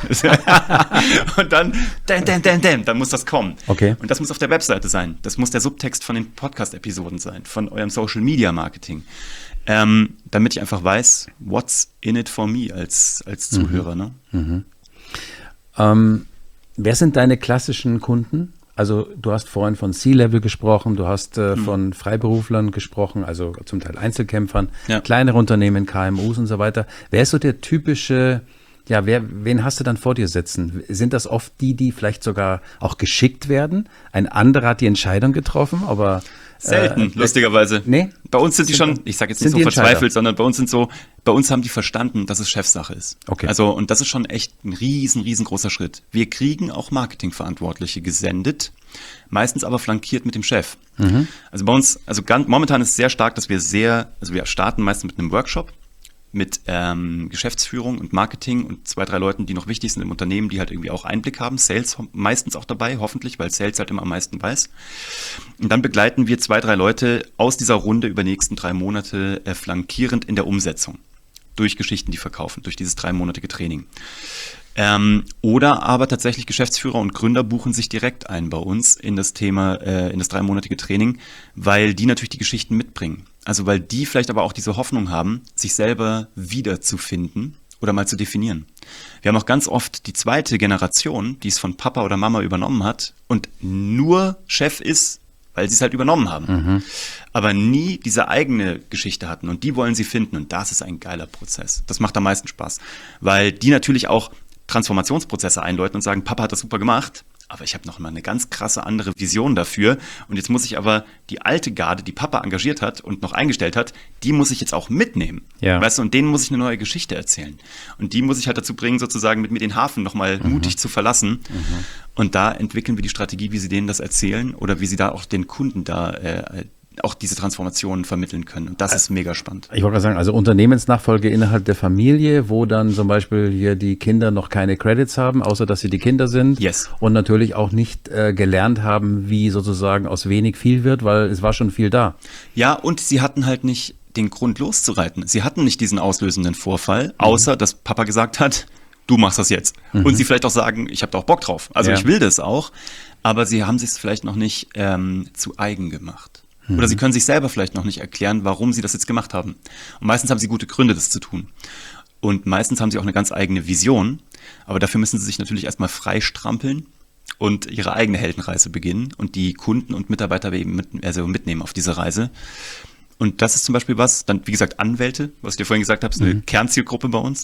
Und dann, däm, däm, däm, däm, dann muss das kommen. Okay. Und das muss auf der Webseite sein. Das muss der Subtext von den Podcast-Episoden sein, von eurem Social-Media-Marketing. Ähm, damit ich einfach weiß, what's in it for me als, als Zuhörer. Mhm. Ne? Mhm. Ähm, wer sind deine klassischen Kunden? Also du hast vorhin von C-Level gesprochen, du hast äh, mhm. von Freiberuflern gesprochen, also zum Teil Einzelkämpfern, ja. kleinere Unternehmen, K M Us und so weiter. Wer ist so der typische, ja, wer, wen hast du dann vor dir sitzen? Sind das oft die, die vielleicht sogar auch geschickt werden? Ein anderer hat die Entscheidung getroffen, aber selten, äh, lustigerweise. Nee? Bei uns sind, sind die schon, ich sage jetzt nicht so verzweifelt, sondern bei uns sind so, bei uns haben die verstanden, dass es Chefsache ist. Okay. Also, und das ist schon echt ein riesen, riesengroßer Schritt. Wir kriegen auch Marketingverantwortliche gesendet, meistens aber flankiert mit dem Chef. Mhm. Also bei uns, also ganz, momentan ist es sehr stark, dass wir sehr, also wir starten meistens mit einem Workshop, mit ähm, Geschäftsführung und Marketing und zwei, drei Leuten, die noch wichtig sind im Unternehmen, die halt irgendwie auch Einblick haben. Sales meistens auch dabei, hoffentlich, weil Sales halt immer am meisten weiß. Und dann begleiten wir zwei, drei Leute aus dieser Runde über die nächsten drei Monate äh, flankierend in der Umsetzung. Durch Geschichten, die verkaufen, durch dieses dreimonatige Training. Ähm, oder aber tatsächlich Geschäftsführer und Gründer buchen sich direkt ein bei uns in das Thema, äh, in das dreimonatige Training, weil die natürlich die Geschichten mitbringen. Also weil die vielleicht aber auch diese Hoffnung haben, sich selber wiederzufinden oder mal zu definieren. Wir haben auch ganz oft die zweite Generation, die es von Papa oder Mama übernommen hat und nur Chef ist, weil sie es halt übernommen haben. Mhm. Aber nie diese eigene Geschichte hatten und die wollen sie finden und das ist ein geiler Prozess. Das macht am meisten Spaß, weil die natürlich auch Transformationsprozesse einläuten und sagen, Papa hat das super gemacht, aber ich habe noch mal eine ganz krasse andere Vision dafür. Und jetzt muss ich aber die alte Garde, die Papa engagiert hat und noch eingestellt hat, die muss ich jetzt auch mitnehmen. Ja. Weißt du, und denen muss ich eine neue Geschichte erzählen. Und die muss ich halt dazu bringen, sozusagen mit mir den Hafen noch mal mhm. mutig zu verlassen. Mhm. Und da entwickeln wir die Strategie, wie sie denen das erzählen oder wie sie da auch den Kunden da äh, auch diese Transformationen vermitteln können. Und das ist mega spannend. Ich wollte gerade sagen, also Unternehmensnachfolge innerhalb der Familie, wo dann zum Beispiel hier die Kinder noch keine Credits haben, außer dass sie die Kinder sind. Yes. Und natürlich auch nicht äh, gelernt haben, wie sozusagen aus wenig viel wird, weil es war schon viel da. Ja, und sie hatten halt nicht den Grund loszureiten. Sie hatten nicht diesen auslösenden Vorfall, außer dass Papa gesagt hat, du machst das jetzt. Mhm. Und sie vielleicht auch sagen, ich habe da auch Bock drauf. Also ja. ich will das auch. Aber sie haben sich es vielleicht noch nicht ähm, zu eigen gemacht. Oder sie können sich selber vielleicht noch nicht erklären, warum sie das jetzt gemacht haben. Und meistens haben sie gute Gründe, das zu tun. Und meistens haben sie auch eine ganz eigene Vision. Aber dafür müssen sie sich natürlich erstmal freistrampeln und ihre eigene Heldenreise beginnen und die Kunden und Mitarbeiter eben mit, also mitnehmen auf diese Reise. Und das ist zum Beispiel was, dann wie gesagt Anwälte, was ich dir vorhin gesagt habe, ist eine mhm. Kernzielgruppe bei uns.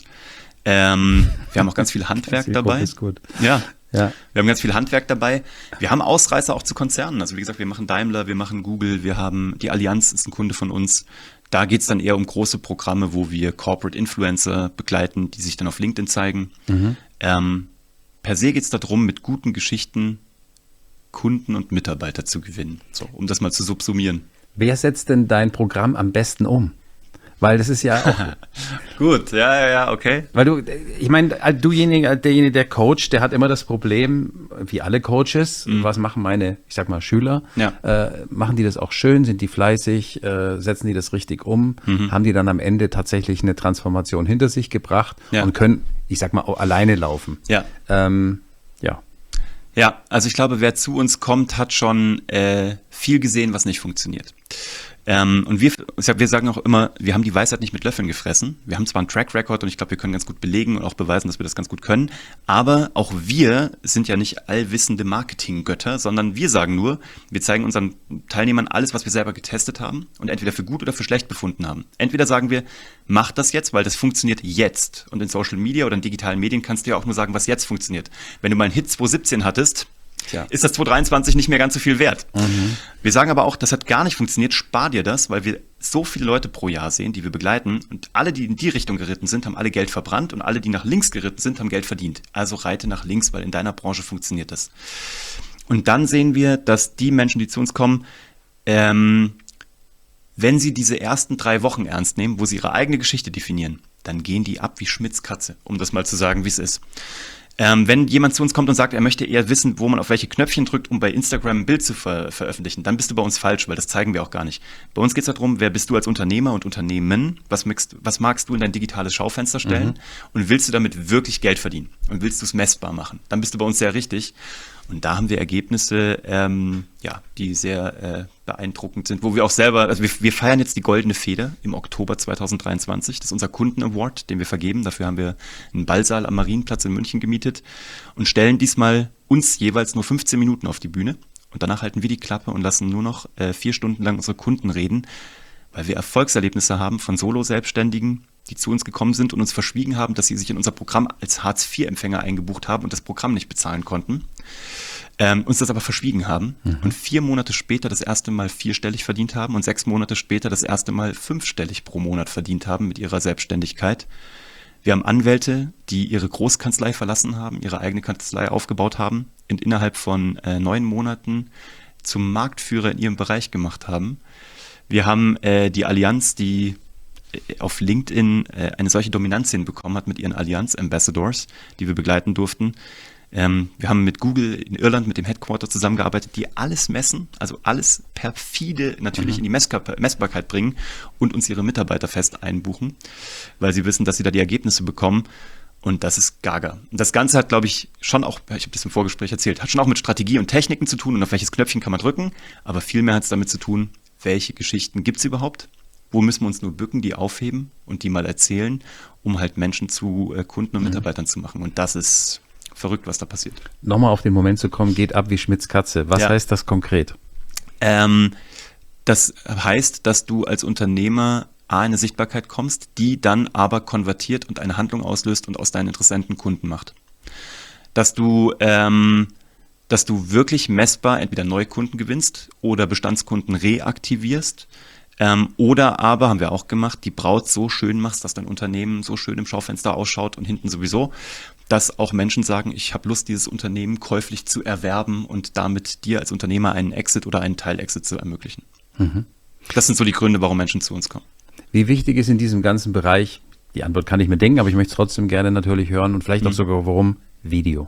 Ähm, wir haben auch ganz viel Handwerk dabei. Ist gut. Ja. Ja. Wir haben ganz viel Handwerk dabei. Wir haben Ausreißer auch zu Konzernen. Also wie gesagt, wir machen Daimler, wir machen Google, wir haben die Allianz, ist ein Kunde von uns. Da geht es dann eher um große Programme, wo wir Corporate Influencer begleiten, die sich dann auf LinkedIn zeigen. Mhm. Ähm, per se geht es darum, mit guten Geschichten Kunden und Mitarbeiter zu gewinnen. So, um das mal zu subsumieren. Wer setzt denn dein Programm am besten um? Weil das ist ja auch... Gut, ja, ja, ja, okay. Weil du, ich meine, dujenige, derjenige, der coacht, der hat immer das Problem, wie alle Coaches, mhm. was machen meine, ich sag mal, Schüler? Ja. Äh, machen die das auch schön? Sind die fleißig? Äh, setzen die das richtig um? Mhm. Haben die dann am Ende tatsächlich eine Transformation hinter sich gebracht ja. und können, ich sag mal, auch alleine laufen? Ja. Ähm, ja. Ja, also ich glaube, wer zu uns kommt, hat schon äh, viel gesehen, was nicht funktioniert. Ähm, und wir, wir sagen auch immer, wir haben die Weisheit nicht mit Löffeln gefressen. Wir haben zwar einen Track Record und ich glaube, wir können ganz gut belegen und auch beweisen, dass wir das ganz gut können. Aber auch wir sind ja nicht allwissende Marketinggötter, sondern wir sagen nur, wir zeigen unseren Teilnehmern alles, was wir selber getestet haben und entweder für gut oder für schlecht befunden haben. Entweder sagen wir, mach das jetzt, weil das funktioniert jetzt. Und in Social Media oder in digitalen Medien kannst du ja auch nur sagen, was jetzt funktioniert. Wenn du mal einen Hit zwanzig siebzehn hattest, Tja. ist das zwanzig dreiundzwanzig nicht mehr ganz so viel wert. Mhm. Wir sagen aber auch, das hat gar nicht funktioniert, spar dir das, weil wir so viele Leute pro Jahr sehen, die wir begleiten und alle, die in die Richtung geritten sind, haben alle Geld verbrannt und alle, die nach links geritten sind, haben Geld verdient. Also reite nach links, weil in deiner Branche funktioniert das. Und dann sehen wir, dass die Menschen, die zu uns kommen, ähm, wenn sie diese ersten drei Wochen ernst nehmen, wo sie ihre eigene Geschichte definieren, dann gehen die ab wie Schmitz Katze, um das mal zu sagen, wie es ist. Ähm, wenn jemand zu uns kommt und sagt, er möchte eher wissen, wo man auf welche Knöpfchen drückt, um bei Instagram ein Bild zu ver- veröffentlichen, dann bist du bei uns falsch, weil das zeigen wir auch gar nicht. Bei uns geht es darum, wer bist du als Unternehmer und Unternehmen, was, magst, was magst du in dein digitales Schaufenster stellen mhm. und willst du damit wirklich Geld verdienen und willst du es messbar machen, dann bist du bei uns sehr richtig. Und da haben wir Ergebnisse, ähm, ja, die sehr äh, beeindruckend sind, wo wir auch selber, also wir, wir feiern jetzt die Goldene Feder im Oktober zwanzig dreiundzwanzig. Das ist unser Kunden-Award, den wir vergeben. Dafür haben wir einen Ballsaal am Marienplatz in München gemietet und stellen diesmal uns jeweils nur fünfzehn Minuten auf die Bühne. Und danach halten wir die Klappe und lassen nur noch äh, vier Stunden lang unsere Kunden reden, weil wir Erfolgserlebnisse haben von Solo-Selbstständigen, die zu uns gekommen sind und uns verschwiegen haben, dass sie sich in unser Programm als Hartz vier Empfänger eingebucht haben und das Programm nicht bezahlen konnten. Ähm, uns das aber verschwiegen haben mhm. und vier Monate später das erste Mal vierstellig verdient haben und sechs Monate später das erste Mal fünfstellig pro Monat verdient haben mit ihrer Selbstständigkeit. Wir haben Anwälte, die ihre Großkanzlei verlassen haben, ihre eigene Kanzlei aufgebaut haben und innerhalb von äh, neun Monaten zum Marktführer in ihrem Bereich gemacht haben. Wir haben äh, die Allianz, die äh, auf LinkedIn äh, eine solche Dominanz hinbekommen hat mit ihren Allianz Ambassadors, die wir begleiten durften. Ähm, wir haben mit Google in Irland, mit dem Headquarter zusammengearbeitet, die alles messen, also alles perfide natürlich mhm. in die Messkap- Messbarkeit bringen und uns ihre Mitarbeiter fest einbuchen, weil sie wissen, dass sie da die Ergebnisse bekommen. Und das ist gaga. Und das Ganze hat, glaube ich, schon auch, ich habe das im Vorgespräch erzählt, hat schon auch mit Strategie und Techniken zu tun und auf welches Knöpfchen kann man drücken, aber vielmehr hat es damit zu tun, welche Geschichten gibt es überhaupt, wo müssen wir uns nur bücken, die aufheben und die mal erzählen, um halt Menschen zu äh, Kunden und mhm. Mitarbeitern zu machen. Und das ist verrückt, was da passiert. Nochmal auf den Moment zu kommen, geht ab wie Schmitz Katze. Was ja. heißt das konkret? Ähm, das heißt, dass du als Unternehmer A, eine Sichtbarkeit kommst, die dann aber konvertiert und eine Handlung auslöst und aus deinen Interessenten Kunden macht. Dass du ähm, dass du wirklich messbar entweder neue Kunden gewinnst oder Bestandskunden reaktivierst. Ähm, oder aber, haben wir auch gemacht, die Braut so schön machst, dass dein Unternehmen so schön im Schaufenster ausschaut und hinten sowieso, dass auch Menschen sagen, ich habe Lust, dieses Unternehmen käuflich zu erwerben und damit dir als Unternehmer einen Exit oder einen Teil-Exit zu ermöglichen. Mhm. Das sind so die Gründe, warum Menschen zu uns kommen. Wie wichtig ist in diesem ganzen Bereich, die Antwort kann ich mir denken, aber ich möchte es trotzdem gerne natürlich hören und vielleicht auch mhm. sogar, warum, Video.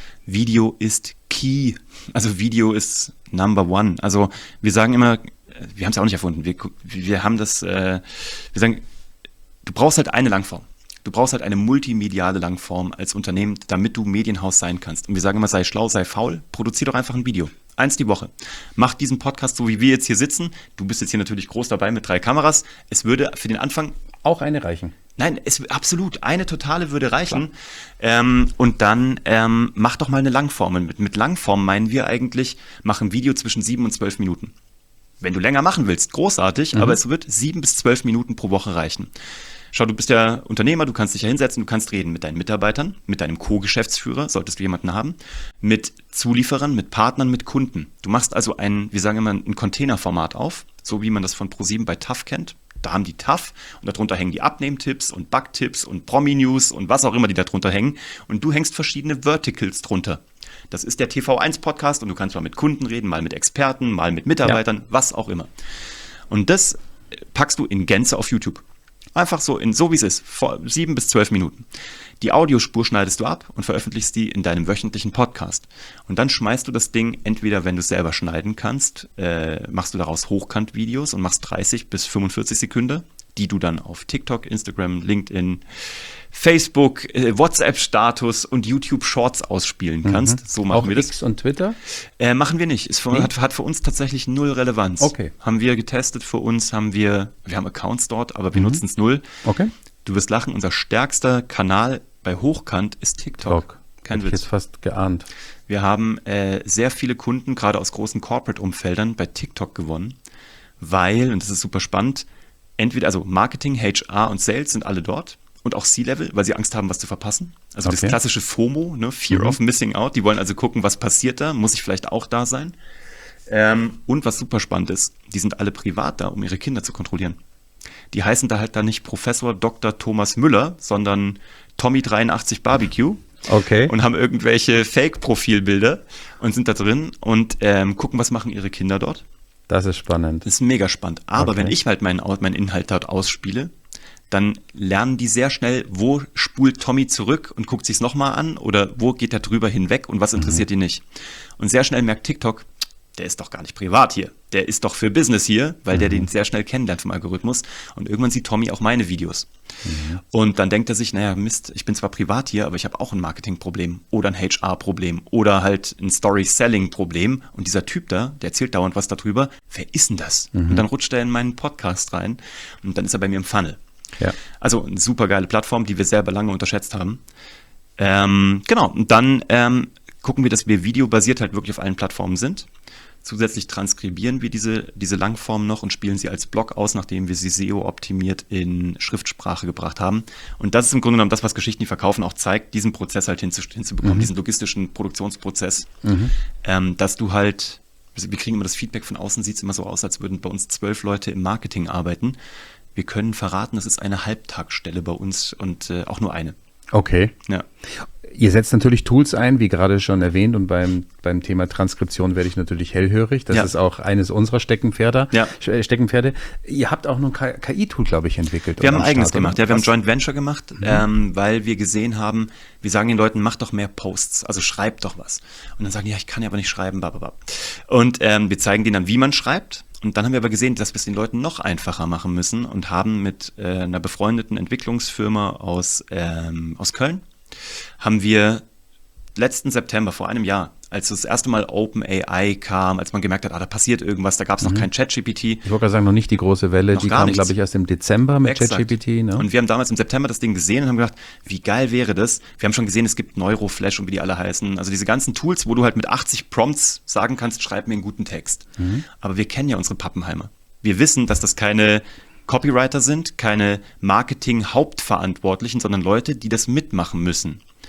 Video ist key. Also Video ist number one. Also wir sagen immer, wir haben es ja auch nicht erfunden, wir, wir haben das, äh, wir sagen, du brauchst halt eine Langform. Du brauchst halt eine multimediale Langform als Unternehmen, damit du Medienhaus sein kannst. Und wir sagen immer, sei schlau, sei faul, produzier doch einfach ein Video. Eins die Woche. Mach diesen Podcast so, wie wir jetzt hier sitzen. Du bist jetzt hier natürlich groß dabei mit drei Kameras. Es würde für den Anfang auch eine reichen. Nein, es absolut. Eine totale würde reichen. Ähm, und dann ähm, mach doch mal eine Langform. Mit, mit Langform meinen wir eigentlich, mach ein Video zwischen sieben und zwölf Minuten. Wenn du länger machen willst, großartig, mhm. aber es wird sieben bis zwölf Minuten pro Woche reichen. Schau, du bist ja Unternehmer, du kannst dich ja hinsetzen, du kannst reden mit deinen Mitarbeitern, mit deinem Co-Geschäftsführer, solltest du jemanden haben, mit Zulieferern, mit Partnern, mit Kunden. Du machst also ein, wir sagen immer, ein Containerformat auf, so wie man das von ProSieben bei T A F kennt. Da haben die T A F und darunter hängen die Abnehmtipps und Backtipps und Promi-News und was auch immer, die da drunter hängen. Und du hängst verschiedene Verticals drunter. Das ist der T V eins Podcast und du kannst mal mit Kunden reden, mal mit Experten, mal mit Mitarbeitern, ja. was auch immer. Und das packst du in Gänze auf YouTube. Einfach so, in so wie es ist, vor sieben bis zwölf Minuten. Die Audiospur schneidest du ab und veröffentlichst die in deinem wöchentlichen Podcast. Und dann schmeißt du das Ding, entweder wenn du es selber schneiden kannst, äh, machst du daraus Hochkant-Videos und machst dreißig bis fünfundvierzig Sekunden, die du dann auf TikTok, Instagram, LinkedIn, Facebook, äh, WhatsApp-Status und YouTube-Shorts ausspielen kannst. Mhm. So machen auch wir das. X und Twitter? Äh, machen wir nicht. Es nee. hat, hat für uns tatsächlich null Relevanz. Okay. Haben wir getestet für uns, haben wir, wir haben Accounts dort, aber wir mhm. nutzen es null. Okay. Du wirst lachen, unser stärkster Kanal bei Hochkant ist TikTok. Talk. Kein Hätte Witz. Ich jetzt fast geahnt. Wir haben äh, sehr viele Kunden, gerade aus großen Corporate-Umfeldern, bei TikTok gewonnen, weil, und das ist super spannend, entweder, also Marketing, H R und Sales sind alle dort und auch C-Level, weil sie Angst haben, was zu verpassen. Also okay. das klassische FOMO, ne? Fear mhm. of Missing Out. Die wollen also gucken, was passiert da, muss ich vielleicht auch da sein. Ähm, und was super spannend ist, die sind alle privat da, um ihre Kinder zu kontrollieren. Die heißen da halt da nicht Professor Doktor Thomas Müller, sondern Tommy dreiundachtzig Barbecue. Okay. Und haben irgendwelche Fake-Profilbilder und sind da drin und ähm, gucken, was machen ihre Kinder dort. Das ist spannend. Das ist mega spannend. Aber okay. wenn ich halt meinen, meinen Inhalt dort ausspiele, dann lernen die sehr schnell, wo spult Tommy zurück und guckt sich's nochmal an oder wo geht er drüber hinweg und was interessiert mhm. ihn nicht. Und sehr schnell merkt TikTok, der ist doch gar nicht privat hier. Der ist doch für Business hier, weil mhm. der den sehr schnell kennenlernt vom Algorithmus. Und irgendwann sieht Tommy auch meine Videos. Mhm. Und dann denkt er sich, naja, Mist, ich bin zwar privat hier, aber ich habe auch ein Marketingproblem oder ein H R-Problem oder halt ein Story-Selling-Problem. Und dieser Typ da, der erzählt dauernd was darüber. Wer ist denn das? Mhm. Und dann rutscht er in meinen Podcast rein und dann ist er bei mir im Funnel. Ja. Also eine super geile Plattform, die wir selber lange unterschätzt haben. Ähm, genau, und dann ähm, gucken wir, dass wir videobasiert halt wirklich auf allen Plattformen sind. Zusätzlich transkribieren wir diese, diese Langform noch und spielen sie als Blog aus, nachdem wir sie S E O-optimiert in Schriftsprache gebracht haben. Und das ist im Grunde genommen das, was Geschichten, die verkaufen, auch zeigt, diesen Prozess halt hinzu, hinzubekommen, mhm. diesen logistischen Produktionsprozess, mhm. ähm, dass du halt, wir kriegen immer das Feedback von außen, sieht es immer so aus, als würden bei uns zwölf Leute im Marketing arbeiten. Wir können verraten, das ist eine Halbtagsstelle bei uns und äh, auch nur eine. Okay. Ja. Ihr setzt natürlich Tools ein, wie gerade schon erwähnt, und beim, beim Thema Transkription werde ich natürlich hellhörig. Das ja. ist auch eines unserer Steckenpferde. Ja. Steckenpferde. Ihr habt auch noch ein K I-Tool, glaube ich, entwickelt. Wir haben ein eigenes Start, gemacht. Ja, wir haben ein Joint Venture gemacht, mhm. ähm, weil wir gesehen haben, wir sagen den Leuten, macht doch mehr Posts, also schreibt doch was. Und dann sagen die, ja, ich kann ja aber nicht schreiben. Bababab. Und ähm, wir zeigen denen dann, wie man schreibt. Und dann haben wir aber gesehen, dass wir es den Leuten noch einfacher machen müssen und haben mit äh, einer befreundeten Entwicklungsfirma aus, ähm, aus Köln, haben wir letzten September, vor einem Jahr, als das erste Mal OpenAI kam, als man gemerkt hat, ah, da passiert irgendwas, da gab es noch mhm. kein ChatGPT. Ich wollte gerade sagen, noch nicht die große Welle, noch die kam, glaube ich, erst im Dezember mit ChatGPT. Ne? Und wir haben damals im September das Ding gesehen und haben gedacht, wie geil wäre das? Wir haben schon gesehen, es gibt Neuroflash und wie die alle heißen. Also diese ganzen Tools, wo du halt mit achtzig Prompts sagen kannst, schreib mir einen guten Text. Mhm. Aber wir kennen ja unsere Pappenheimer. Wir wissen, dass das keine Copywriter sind, keine Marketing-Hauptverantwortlichen, sondern Leute, die das mitmachen müssen.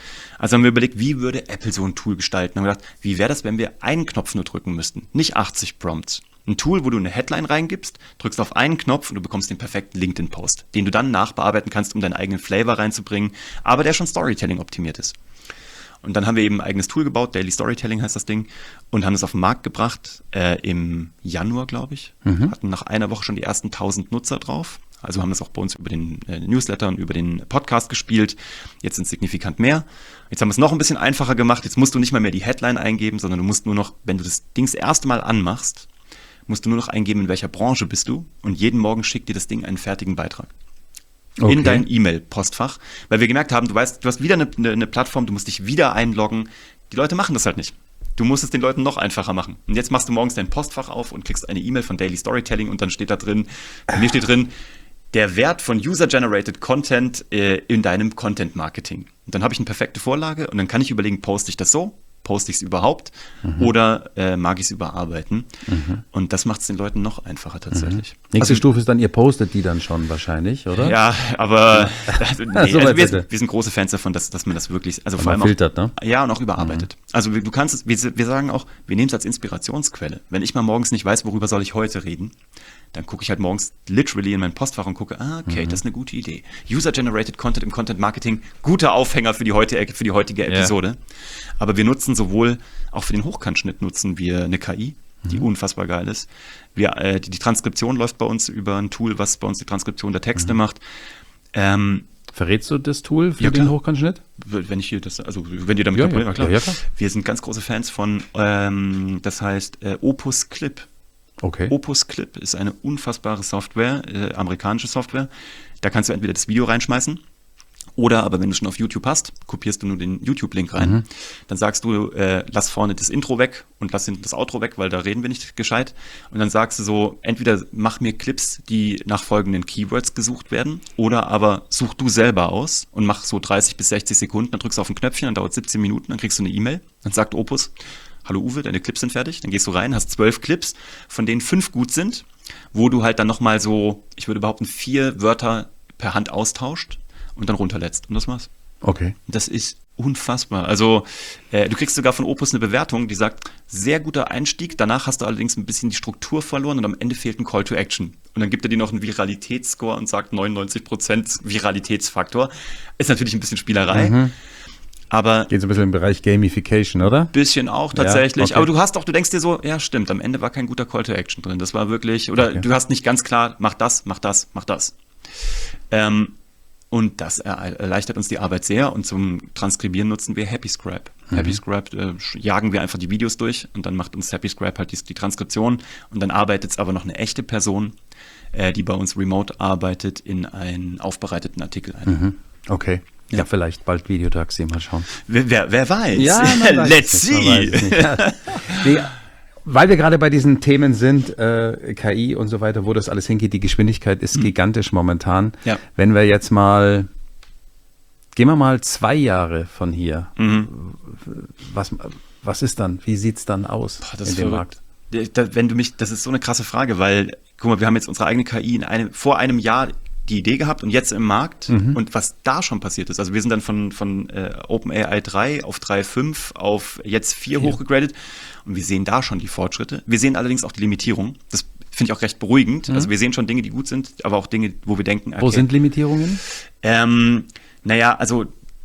Also haben wir überlegt, wie würde Apple so ein Tool gestalten? Haben wir gedacht, wie wäre das, wenn wir einen Knopf nur drücken müssten? Nicht achtzig Prompts. Ein Tool, wo du eine Headline reingibst, drückst auf einen Knopf und du bekommst den perfekten LinkedIn-Post, den du dann nachbearbeiten kannst, um deinen eigenen Flavor reinzubringen, aber der schon Storytelling optimiert ist. Und dann haben wir eben ein eigenes Tool gebaut, Daily Storytelling heißt das Ding, und haben es auf den Markt gebracht äh, im Januar, glaube ich. Mhm. Hatten nach einer Woche schon die ersten tausend Nutzer drauf. Also haben das auch bei uns über den äh, Newsletter und über den Podcast gespielt. Jetzt sind es signifikant mehr. Jetzt haben wir es noch ein bisschen einfacher gemacht. Jetzt musst du nicht mal mehr die Headline eingeben, sondern du musst nur noch, wenn du das Ding das erste Mal anmachst, musst du nur noch eingeben, in welcher Branche bist du. Und jeden Morgen schickt dir das Ding einen fertigen Beitrag. Okay. In dein E-Mail-Postfach. Weil wir gemerkt haben, du weißt, du hast wieder eine, eine, eine Plattform, du musst dich wieder einloggen. Die Leute machen das halt nicht. Du musst es den Leuten noch einfacher machen. Und jetzt machst du morgens dein Postfach auf und kriegst eine E-Mail von Daily Storytelling und dann steht da drin, bei mir steht drin, der Wert von User-Generated Content äh, in deinem Content-Marketing. Und dann habe ich eine perfekte Vorlage und dann kann ich überlegen, poste ich das so? Poste ich es überhaupt mhm. oder äh, mag ich es überarbeiten? Mhm. Und das macht es den Leuten noch einfacher tatsächlich. Mhm. Nächste also, Stufe ist dann, ihr postet die dann schon wahrscheinlich, oder? Ja, aber also, nee, also wir, wir sind große Fans davon, dass, dass man das wirklich, also vor allem filtert, auch, ne? Ja, und auch überarbeitet. Mhm. Also du kannst es, wir, wir sagen auch, wir nehmen es als Inspirationsquelle. Wenn ich mal morgens nicht weiß, worüber soll ich heute reden, dann gucke ich halt morgens literally in mein Postfach und gucke, ah, okay, mhm. das ist eine gute Idee. User-Generated Content im Content-Marketing, guter Aufhänger für die, heute, für die heutige Episode. Ja. Aber wir nutzen sowohl, auch für den Hochkantschnitt nutzen wir eine K I, die mhm. unfassbar geil ist. Wir, äh, die, die Transkription läuft bei uns über ein Tool, was bei uns die Transkription der Texte mhm. macht. Ähm, Verrätst du das Tool für ja, den Hochkantschnitt? Wenn ich hier das, also wenn ihr damit ja, Problem, ja, klar. Ja, ja, klar. Wir sind ganz große Fans von, ähm, das heißt äh, Opus Clip. Okay. Opus Clip ist eine unfassbare Software, äh, amerikanische Software. Da kannst du entweder das Video reinschmeißen oder, aber wenn du schon auf YouTube hast, kopierst du nur den YouTube-Link rein. Mhm. Dann sagst du, äh, lass vorne das Intro weg und lass hinten das Outro weg, weil da reden wir nicht gescheit. Und dann sagst du so, entweder mach mir Clips, die nach folgenden Keywords gesucht werden, oder aber such du selber aus und mach so dreißig bis sechzig Sekunden, dann drückst du auf ein Knöpfchen, dann dauert siebzehn Minuten, dann kriegst du eine E-Mail, dann sagt Opus, hallo Uwe, deine Clips sind fertig. Dann gehst du rein, hast zwölf Clips, von denen fünf gut sind, wo du halt dann nochmal so, ich würde behaupten, vier Wörter per Hand austauscht und dann runterlädst. Und das war's. Okay. Das ist unfassbar. Also äh, du kriegst sogar von Opus eine Bewertung, die sagt, sehr guter Einstieg, danach hast du allerdings ein bisschen die Struktur verloren und am Ende fehlt ein Call to Action. Und dann gibt er dir noch einen Viralitätsscore und sagt neunundneunzig Prozent Viralitätsfaktor. Ist natürlich ein bisschen Spielerei. Mhm. Aber geht so ein bisschen im Bereich Gamification, oder? Bisschen auch tatsächlich. Ja, okay. Aber du hast auch, du denkst dir so, ja stimmt, am Ende war kein guter Call to Action drin. Das war wirklich, oder okay. du hast nicht ganz klar, mach das, mach das, mach das. Ähm, und das erleichtert uns die Arbeit sehr. Und zum Transkribieren nutzen wir HappyScribe. Mhm. HappyScribe äh, jagen wir einfach die Videos durch und dann macht uns HappyScribe halt die, die Transkription. Und dann arbeitet es aber noch eine echte Person, äh, die bei uns remote arbeitet, in einen aufbereiteten Artikel ein. Mhm. Okay. Ja, ja, vielleicht bald Videotaxi, mal schauen. Wer, wer, wer weiß? Ja, weiß let's see. Ja. Die, weil wir gerade bei diesen Themen sind, äh, K I und so weiter, wo das alles hingeht, die Geschwindigkeit ist mhm. gigantisch momentan. Ja. Wenn wir jetzt mal, gehen wir mal zwei Jahre von hier, mhm. was, was ist dann? Wie sieht es dann aus Boah, das in dem Markt? Da, wenn du mich, das ist so eine krasse Frage, weil, guck mal, wir haben jetzt unsere eigene K I in einem, vor einem Jahr die Idee gehabt und jetzt im Markt mhm. und was da schon passiert ist. Also wir sind dann von, von äh, OpenAI drei auf drei Punkt fünf auf jetzt vier ja. hochgegradet und wir sehen da schon die Fortschritte. Wir sehen allerdings auch die Limitierung. Das finde ich auch recht beruhigend. Mhm. Also wir sehen schon Dinge, die gut sind, aber auch Dinge, wo wir denken, okay. Wo sind Limitierungen? Ähm, naja, also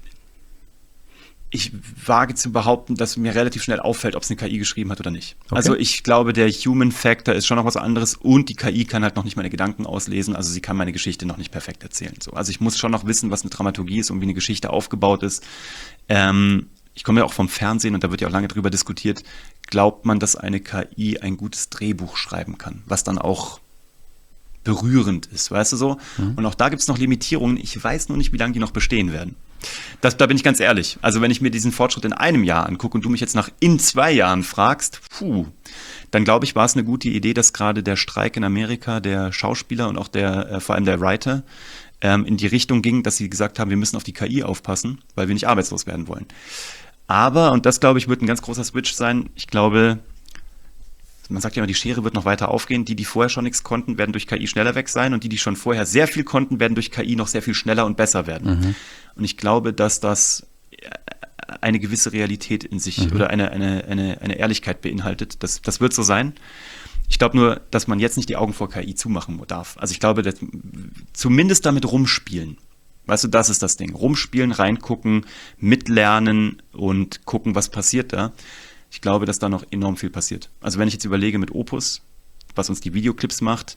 ich wage zu behaupten, dass mir relativ schnell auffällt, ob es eine K I geschrieben hat oder nicht. Okay. Also ich glaube, der Human Factor ist schon noch was anderes und die K I kann halt noch nicht meine Gedanken auslesen, also sie kann meine Geschichte noch nicht perfekt erzählen. So, also ich muss schon noch wissen, was eine Dramaturgie ist und wie eine Geschichte aufgebaut ist. Ähm, ich komme ja auch vom Fernsehen und da wird ja auch lange drüber diskutiert, glaubt man, dass eine K I ein gutes Drehbuch schreiben kann, was dann auch berührend ist, weißt du so? Mhm. Und auch da gibt es noch Limitierungen. Ich weiß nur nicht, wie lange die noch bestehen werden. Das, da bin ich ganz ehrlich. Also wenn ich mir diesen Fortschritt in einem Jahr angucke und du mich jetzt nach in zwei Jahren fragst, puh, dann glaube ich, war es eine gute Idee, dass gerade der Streik in Amerika der Schauspieler und auch der, äh, vor allem der Writer, ähm, in die Richtung ging, dass sie gesagt haben, wir müssen auf die K I aufpassen, weil wir nicht arbeitslos werden wollen. Aber, und das glaube ich, wird ein ganz großer Switch sein, ich glaube, man sagt ja immer, die Schere wird noch weiter aufgehen. Die, die vorher schon nichts konnten, werden durch K I schneller weg sein und die, die schon vorher sehr viel konnten, werden durch K I noch sehr viel schneller und besser werden. Mhm. Und ich glaube, dass das eine gewisse Realität in sich Mhm. oder eine, eine, eine, eine Ehrlichkeit beinhaltet. Das, das wird so sein. Ich glaube nur, dass man jetzt nicht die Augen vor K I zumachen darf. Also ich glaube, dass, zumindest damit rumspielen. Weißt du, das ist das Ding. Rumspielen, reingucken, mitlernen und gucken, was passiert da. Ich glaube, dass da noch enorm viel passiert. Also wenn ich jetzt überlege mit Opus, was uns die Videoclips macht,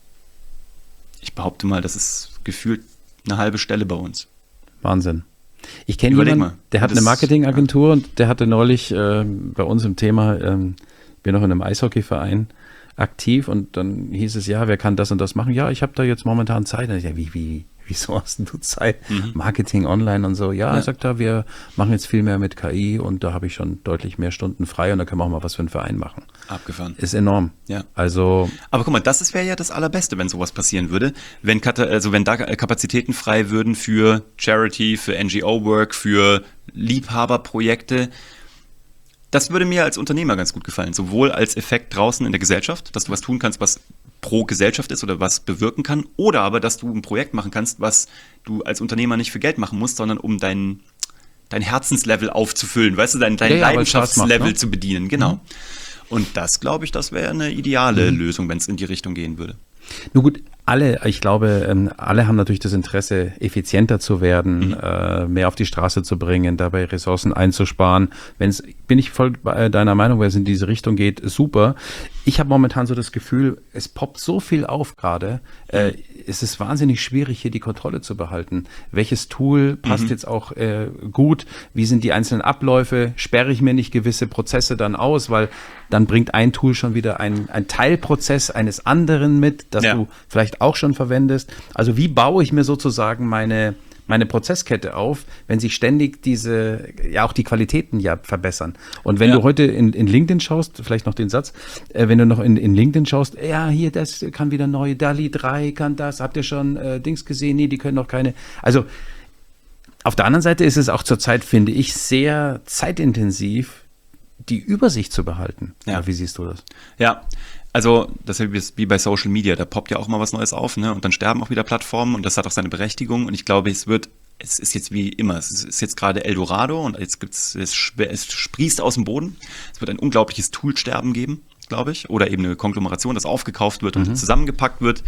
ich behaupte mal, das ist gefühlt eine halbe Stelle bei uns. Wahnsinn. Ich kenne Überleg jemanden, mal. der hat Das- eine Marketingagentur und der hatte neulich äh, bei uns im Thema, ähm, ich bin noch in einem Eishockeyverein aktiv und dann hieß es, ja, wer kann das und das machen? Ja, ich habe da jetzt momentan Zeit. Und ich, ja, wie, wie, wieso hast denn du Zeit? Marketing online und so. Ja, Ja. er sagt er, wir machen jetzt viel mehr mit K I und da habe ich schon deutlich mehr Stunden frei und da können wir auch mal was für einen Verein machen. Abgefahren. Ist enorm. Ja. Also, Aber guck mal, das wäre ja das Allerbeste, wenn sowas passieren würde. Wenn, Kata- also wenn da Kapazitäten frei würden für Charity, für N G O-Work, für Liebhaberprojekte. Das würde mir als Unternehmer ganz gut gefallen. Sowohl als Effekt draußen in der Gesellschaft, dass du was tun kannst, was pro Gesellschaft ist oder was bewirken kann. Oder aber, dass du ein Projekt machen kannst, was du als Unternehmer nicht für Geld machen musst, sondern um dein, dein Herzenslevel aufzufüllen. Weißt du, dein, dein Ja, ja, weil es Spaß macht, Leidenschaftslevel ne? zu bedienen. Genau. Und das, glaube ich, das wäre eine ideale Lösung, wenn es in die Richtung gehen würde. Nur gut, alle, ich glaube, ähm, alle haben natürlich das Interesse, effizienter zu werden, Mhm. äh, mehr auf die Straße zu bringen, dabei Ressourcen einzusparen. Wenn es, bin ich voll bei deiner Meinung, wenn es in diese Richtung geht, super. Ich habe momentan so das Gefühl, es poppt so viel auf gerade. Äh, es ist wahnsinnig schwierig, hier die Kontrolle zu behalten. Welches Tool passt Mhm. jetzt auch äh, gut? Wie sind die einzelnen Abläufe? Sperre ich mir nicht gewisse Prozesse dann aus, weil dann bringt ein Tool schon wieder ein, ein Teilprozess eines anderen mit, das Ja. du vielleicht auch schon verwendest. Also wie baue ich mir sozusagen meine, meine Prozesskette auf, wenn sich ständig diese, ja auch die Qualitäten ja verbessern. Und wenn Ja. du heute in, in LinkedIn schaust, vielleicht noch den Satz, äh, wenn du noch in, in LinkedIn schaust, ja, hier, das kann wieder neu, DALL-E drei kann das, habt ihr schon äh, Dings gesehen? Nee, die können noch keine. Also auf der anderen Seite ist es auch zurzeit, finde ich, sehr zeitintensiv, die Übersicht zu behalten. Ja. Wie siehst du das? Ja, also das ist wie bei Social Media, da poppt ja auch mal was Neues auf, ne? Und dann sterben auch wieder Plattformen und das hat auch seine Berechtigung. Und ich glaube, es wird, es ist jetzt wie immer, es ist jetzt gerade Eldorado und jetzt gibt's, es, sp- es sprießt aus dem Boden. Es wird ein unglaubliches Toolsterben geben, glaube ich, oder eben eine Konglomeration, das aufgekauft wird und zusammengepackt wird.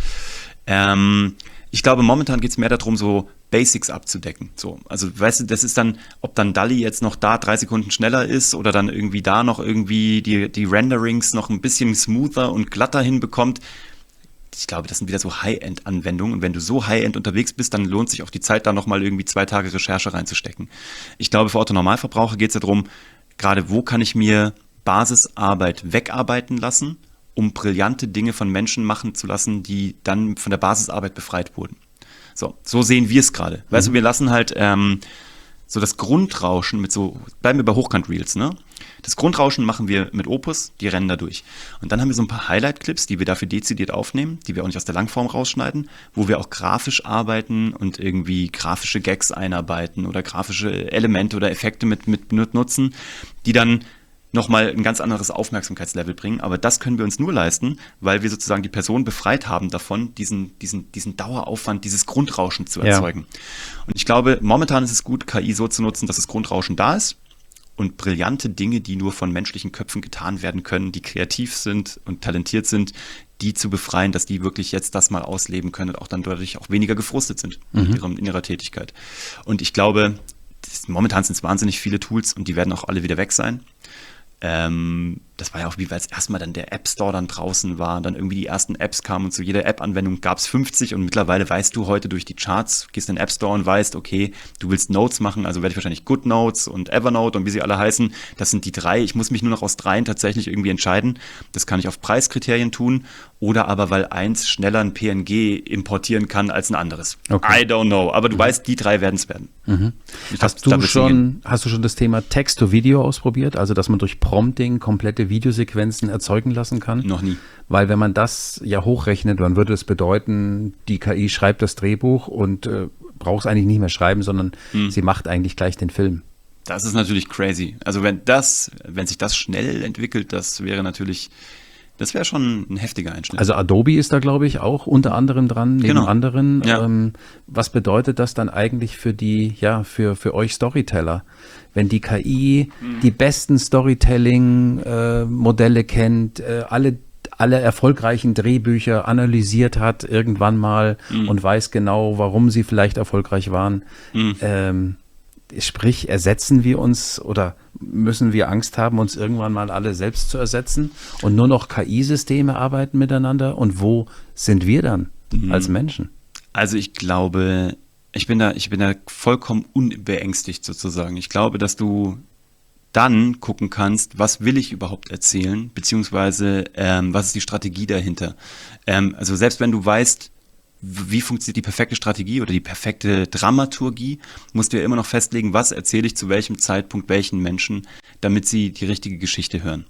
Ähm, ich glaube, momentan geht es mehr darum, so Basics abzudecken. So, also weißt du, das ist dann, ob dann DALL-E jetzt noch da drei Sekunden schneller ist oder dann irgendwie da noch irgendwie die, die Renderings noch ein bisschen smoother und glatter hinbekommt. Ich glaube, das sind wieder so High-End-Anwendungen. Und wenn du so High-End unterwegs bist, dann lohnt sich auch die Zeit, da nochmal irgendwie zwei Tage Recherche reinzustecken. Ich glaube, für Otto-Normalverbraucher geht es ja darum, gerade wo kann ich mir Basisarbeit wegarbeiten lassen, um brillante Dinge von Menschen machen zu lassen, die dann von der Basisarbeit befreit wurden. So, so sehen wir es gerade. Weißt du, wir lassen halt ähm, so das Grundrauschen mit so, bleiben wir bei Hochkant-Reels, ne? Das Grundrauschen machen wir mit Opus, die rennen da durch. Und dann haben wir so ein paar Highlight-Clips, die wir dafür dezidiert aufnehmen, die wir auch nicht aus der Langform rausschneiden, wo wir auch grafisch arbeiten und irgendwie grafische Gags einarbeiten oder grafische Elemente oder Effekte mit, mit nutzen, die dann nochmal ein ganz anderes Aufmerksamkeitslevel bringen. Aber das können wir uns nur leisten, weil wir sozusagen die Person befreit haben davon, diesen, diesen, diesen Daueraufwand, dieses Grundrauschen zu Ja. erzeugen. Und ich glaube, momentan ist es gut, K I so zu nutzen, dass das Grundrauschen da ist und brillante Dinge, die nur von menschlichen Köpfen getan werden können, die kreativ sind und talentiert sind, die zu befreien, dass die wirklich jetzt das mal ausleben können und auch dann dadurch auch weniger gefrustet sind in, ihrem, in ihrer Tätigkeit. Und ich glaube, das, momentan sind es wahnsinnig viele Tools und die werden auch alle wieder weg sein. Ähm, das war ja auch wie, weil es erstmal dann der App Store dann draußen war, dann irgendwie die ersten Apps kamen und zu jeder App-Anwendung gab es fünfzig und mittlerweile weißt du heute durch die Charts, gehst in den App Store und weißt, okay, du willst Notes machen, also werde ich wahrscheinlich GoodNotes und Evernote und wie sie alle heißen, das sind die drei, ich muss mich nur noch aus dreien tatsächlich irgendwie entscheiden, das kann ich auf Preiskriterien tun oder aber weil eins schneller ein P N G importieren kann als ein anderes. Okay. I don't know, aber du weißt, die drei werden es werden. Ich glaub, Hast du, da wird's hingehen. schon, hast du schon das Thema Text-to-Video ausprobiert? Also, dass man durch Prompting komplette Videosequenzen erzeugen lassen kann? Noch nie. Weil wenn man das ja hochrechnet, dann würde es bedeuten, die K I schreibt das Drehbuch und äh, braucht es eigentlich nicht mehr schreiben, sondern Hm. sie macht eigentlich gleich den Film. Das ist natürlich crazy. Also wenn das, wenn sich das schnell entwickelt, das wäre natürlich Das wäre schon ein heftiger Einschnitt. Also Adobe ist da, glaube ich, auch unter anderem dran, neben Genau. anderen. Ja. Ähm, was bedeutet das dann eigentlich für die, ja, für, für euch Storyteller? Wenn die K I Mhm. die besten Storytelling-Modelle äh, kennt, äh, alle, alle erfolgreichen Drehbücher analysiert hat irgendwann mal Mhm. und weiß genau, warum sie vielleicht erfolgreich waren. Mhm. Ähm, sprich, ersetzen wir uns oder müssen wir Angst haben, uns irgendwann mal alle selbst zu ersetzen und nur noch K I-Systeme arbeiten miteinander? Und wo sind wir dann als Menschen? Also ich glaube, ich bin da, ich bin da vollkommen unbeängstigt sozusagen. Ich glaube, dass du dann gucken kannst, was will ich überhaupt erzählen, beziehungsweise ähm, was ist die Strategie dahinter. Ähm, also selbst wenn du weißt, wie funktioniert die perfekte Strategie oder die perfekte Dramaturgie, musst du ja immer noch festlegen, was erzähle ich zu welchem Zeitpunkt welchen Menschen, damit sie die richtige Geschichte hören.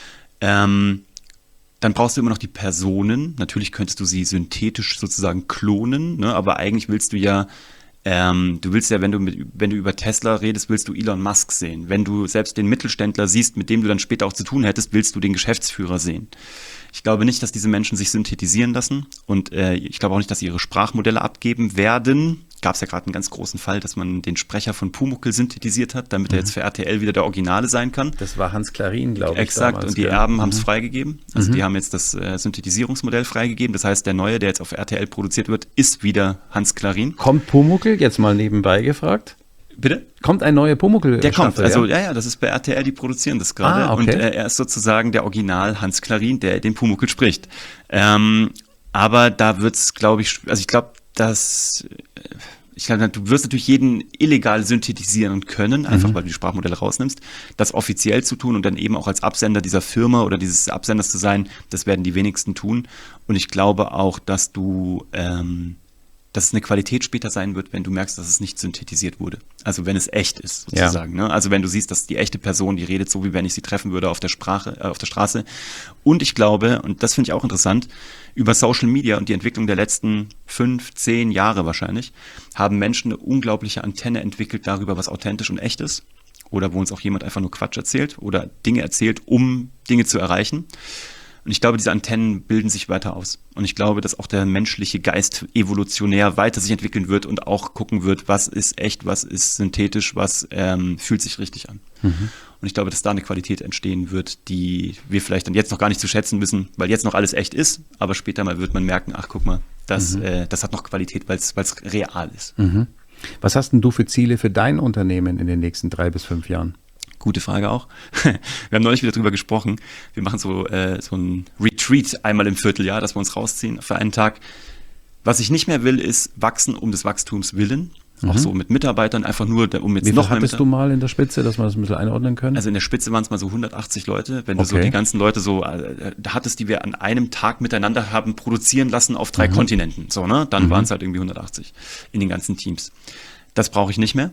Ähm, dann brauchst du immer noch die Personen. Natürlich könntest du sie synthetisch sozusagen klonen, ne? Aber eigentlich willst du ja, ähm, du willst ja, wenn du mit, wenn du über Tesla redest, willst du Elon Musk sehen. Wenn du selbst den Mittelständler siehst, mit dem du dann später auch zu tun hättest, willst du den Geschäftsführer sehen. Ich glaube nicht, dass diese Menschen sich synthetisieren lassen und äh, ich glaube auch nicht, dass sie ihre Sprachmodelle abgeben werden. Gab es ja gerade einen ganz großen Fall, dass man den Sprecher von Pumuckl synthetisiert hat, damit er jetzt für R T L wieder der Originale sein kann. Das war Hans Klarin, glaube ich. Exakt, damals, und die gell? Erben haben es Mhm. freigegeben. Also die haben jetzt das äh, Synthetisierungsmodell freigegeben. Das heißt, der neue, der jetzt auf R T L produziert wird, ist wieder Hans Klarin. Kommt Pumuckl, jetzt mal nebenbei gefragt, Bitte? kommt ein neuer Pumuckl? Der kommt, also ja? ja, ja, das ist bei R T L, die produzieren das gerade. Ah, okay. Und äh, er ist sozusagen der Original Hans Klarin, der den Pumuckl spricht. Ähm, aber da wird's, glaube ich, also ich glaube, dass ich glaube, du wirst natürlich jeden illegal synthetisieren können, einfach weil du die Sprachmodelle rausnimmst. Das offiziell zu tun und dann eben auch als Absender dieser Firma oder dieses Absenders zu sein, das werden die wenigsten tun. Und ich glaube auch, dass du ähm, dass es eine Qualität später sein wird, wenn du merkst, dass es nicht synthetisiert wurde. Also wenn es echt ist, sozusagen. Ja. Ne? Also wenn du siehst, dass die echte Person, die redet so, wie wenn ich sie treffen würde auf der Sprache, äh, auf der Straße. Und ich glaube, und das finde ich auch interessant, über Social Media und die Entwicklung der letzten fünf, zehn Jahre wahrscheinlich, haben Menschen eine unglaubliche Antenne entwickelt darüber, was authentisch und echt ist. Oder wo uns auch jemand einfach nur Quatsch erzählt oder Dinge erzählt, um Dinge zu erreichen. Und ich glaube, diese Antennen bilden sich weiter aus. Und ich glaube, dass auch der menschliche Geist evolutionär weiter sich entwickeln wird und auch gucken wird, was ist echt, was ist synthetisch, was ähm, fühlt sich richtig an. Mhm. Und ich glaube, dass da eine Qualität entstehen wird, die wir vielleicht dann jetzt noch gar nicht zu schätzen wissen, weil jetzt noch alles echt ist, aber später mal wird man merken, ach guck mal, das, mhm. äh, das hat noch Qualität, weil es real ist. Mhm. Was hast denn du für Ziele für dein Unternehmen in den nächsten drei bis fünf Jahren? Gute Frage auch. Wir haben neulich wieder drüber gesprochen. Wir machen so, äh, so ein Retreat einmal im Vierteljahr, dass wir uns rausziehen für einen Tag. Was ich nicht mehr will, ist wachsen um des Wachstums willen. Mhm. Auch so mit Mitarbeitern, einfach nur, um jetzt Wie viel noch mehr hattest du mal in der Spitze, dass wir das ein bisschen einordnen können? Also in der Spitze waren es mal so hundertachtzig Leute. Wenn du Okay. so die ganzen Leute so äh, da hattest, die wir an einem Tag miteinander haben produzieren lassen auf drei mhm. Kontinenten, so, ne? Dann mhm. waren es halt irgendwie hundertachtzig in den ganzen Teams. Das brauche ich nicht mehr.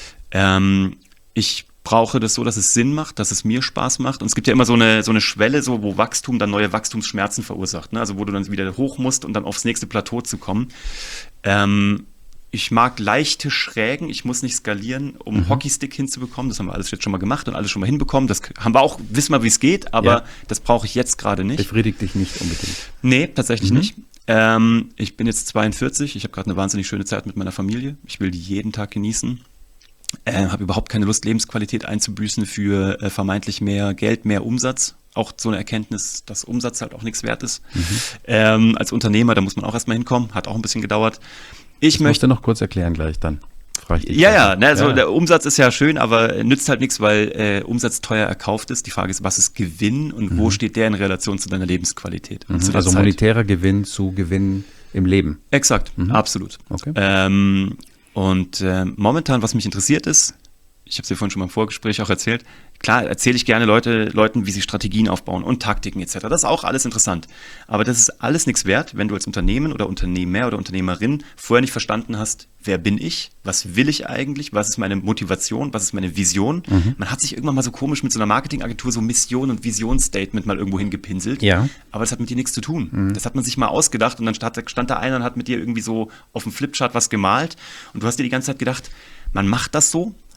Ähm, ich brauche das so, dass es Sinn macht, dass es mir Spaß macht. Und es gibt ja immer so eine, so eine Schwelle, so, wo Wachstum dann neue Wachstumsschmerzen verursacht. Ne? Also wo du dann wieder hoch musst, um dann aufs nächste Plateau zu kommen. Ähm, ich mag leichte Schrägen. Ich muss nicht skalieren, um mhm. Hockeystick hinzubekommen. Das haben wir alles jetzt schon mal gemacht und alles schon mal hinbekommen. Das haben wir auch, wissen wir, wie es geht, aber ja. das brauche ich jetzt gerade nicht. Befriedigt dich nicht unbedingt? Nee, tatsächlich mhm. nicht. Ähm, ich bin jetzt zweiundvierzig. Ich habe gerade eine wahnsinnig schöne Zeit mit meiner Familie. Ich will die jeden Tag genießen. Äh, habe überhaupt keine Lust, Lebensqualität einzubüßen für äh, vermeintlich mehr Geld, mehr Umsatz. Auch so eine Erkenntnis, dass Umsatz halt auch nichts wert ist. Mhm. Ähm, als Unternehmer, da muss man auch erstmal hinkommen. Hat auch ein bisschen gedauert. Ich das möchte musst du noch kurz erklären gleich dann. Frage ich dich ja, ja, ne, also ja. der Umsatz ist ja schön, aber nützt halt nichts, weil äh, Umsatz teuer erkauft ist. Die Frage ist, was ist Gewinn und mhm. wo steht der in Relation zu deiner Lebensqualität? Mhm. Zu Also Zeit. monetärer Gewinn zu Gewinn im Leben. Exakt, mhm. absolut. Okay. Ähm, und äh, momentan, was mich interessiert ist, ich habe es dir vorhin schon mal im Vorgespräch auch erzählt, klar erzähle ich gerne Leute, Leuten, wie sie Strategien aufbauen und Taktiken et cetera. Das ist auch alles interessant. Aber das ist alles nichts wert, wenn du als Unternehmen oder Unternehmer oder Unternehmerin vorher nicht verstanden hast, wer bin ich, was will ich eigentlich, was ist meine Motivation, was ist meine Vision. Mhm. Man hat sich irgendwann mal so komisch mit so einer Marketingagentur so Mission- und Visionsstatement mal irgendwo hingepinselt. Ja. Aber das hat mit dir nichts zu tun. Mhm. Das hat man sich mal ausgedacht und dann stand, stand da einer und hat mit dir irgendwie so auf dem Flipchart was gemalt und du hast dir die ganze Zeit gedacht, man macht das so,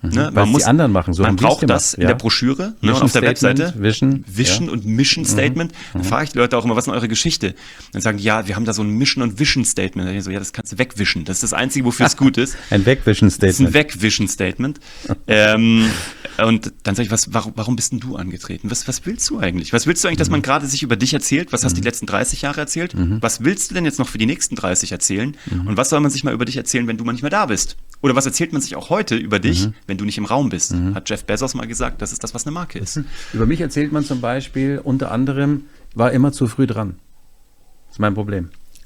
Ne? Weil Man es muss, die anderen machen. So man haben die es braucht das gemacht, in ja. der Broschüre, ne? Und Mission auf der Statement, Webseite. Vision, Vision ja. und Mission Statement. Dann frage ich die Leute auch immer, was ist denn eure Geschichte? Dann sagen die, ja, wir haben da so ein Mission und Vision Statement. Dann ich so, ja, das kannst du wegwischen. Das ist das Einzige, wofür es gut ist. Ein Wegwischen-Statement. Das ist ein Wegwischen-Statement. ähm, und dann sage ich, was, warum, warum bist denn du angetreten? Was, was willst du eigentlich? Was willst du eigentlich, dass man gerade sich über dich erzählt? Was hast du die letzten dreißig Jahre erzählt? Was willst du denn jetzt noch für die nächsten dreißig erzählen? Und was soll man sich mal über dich erzählen, wenn du mal nicht mehr da bist? Oder was erzählt man sich auch heute über dich, wenn du nicht im Raum bist? Hat Jeff Bezos mal gesagt, das ist das, was eine Marke ist. Über mich erzählt man zum Beispiel unter anderem, war immer zu früh dran. Das ist mein Problem.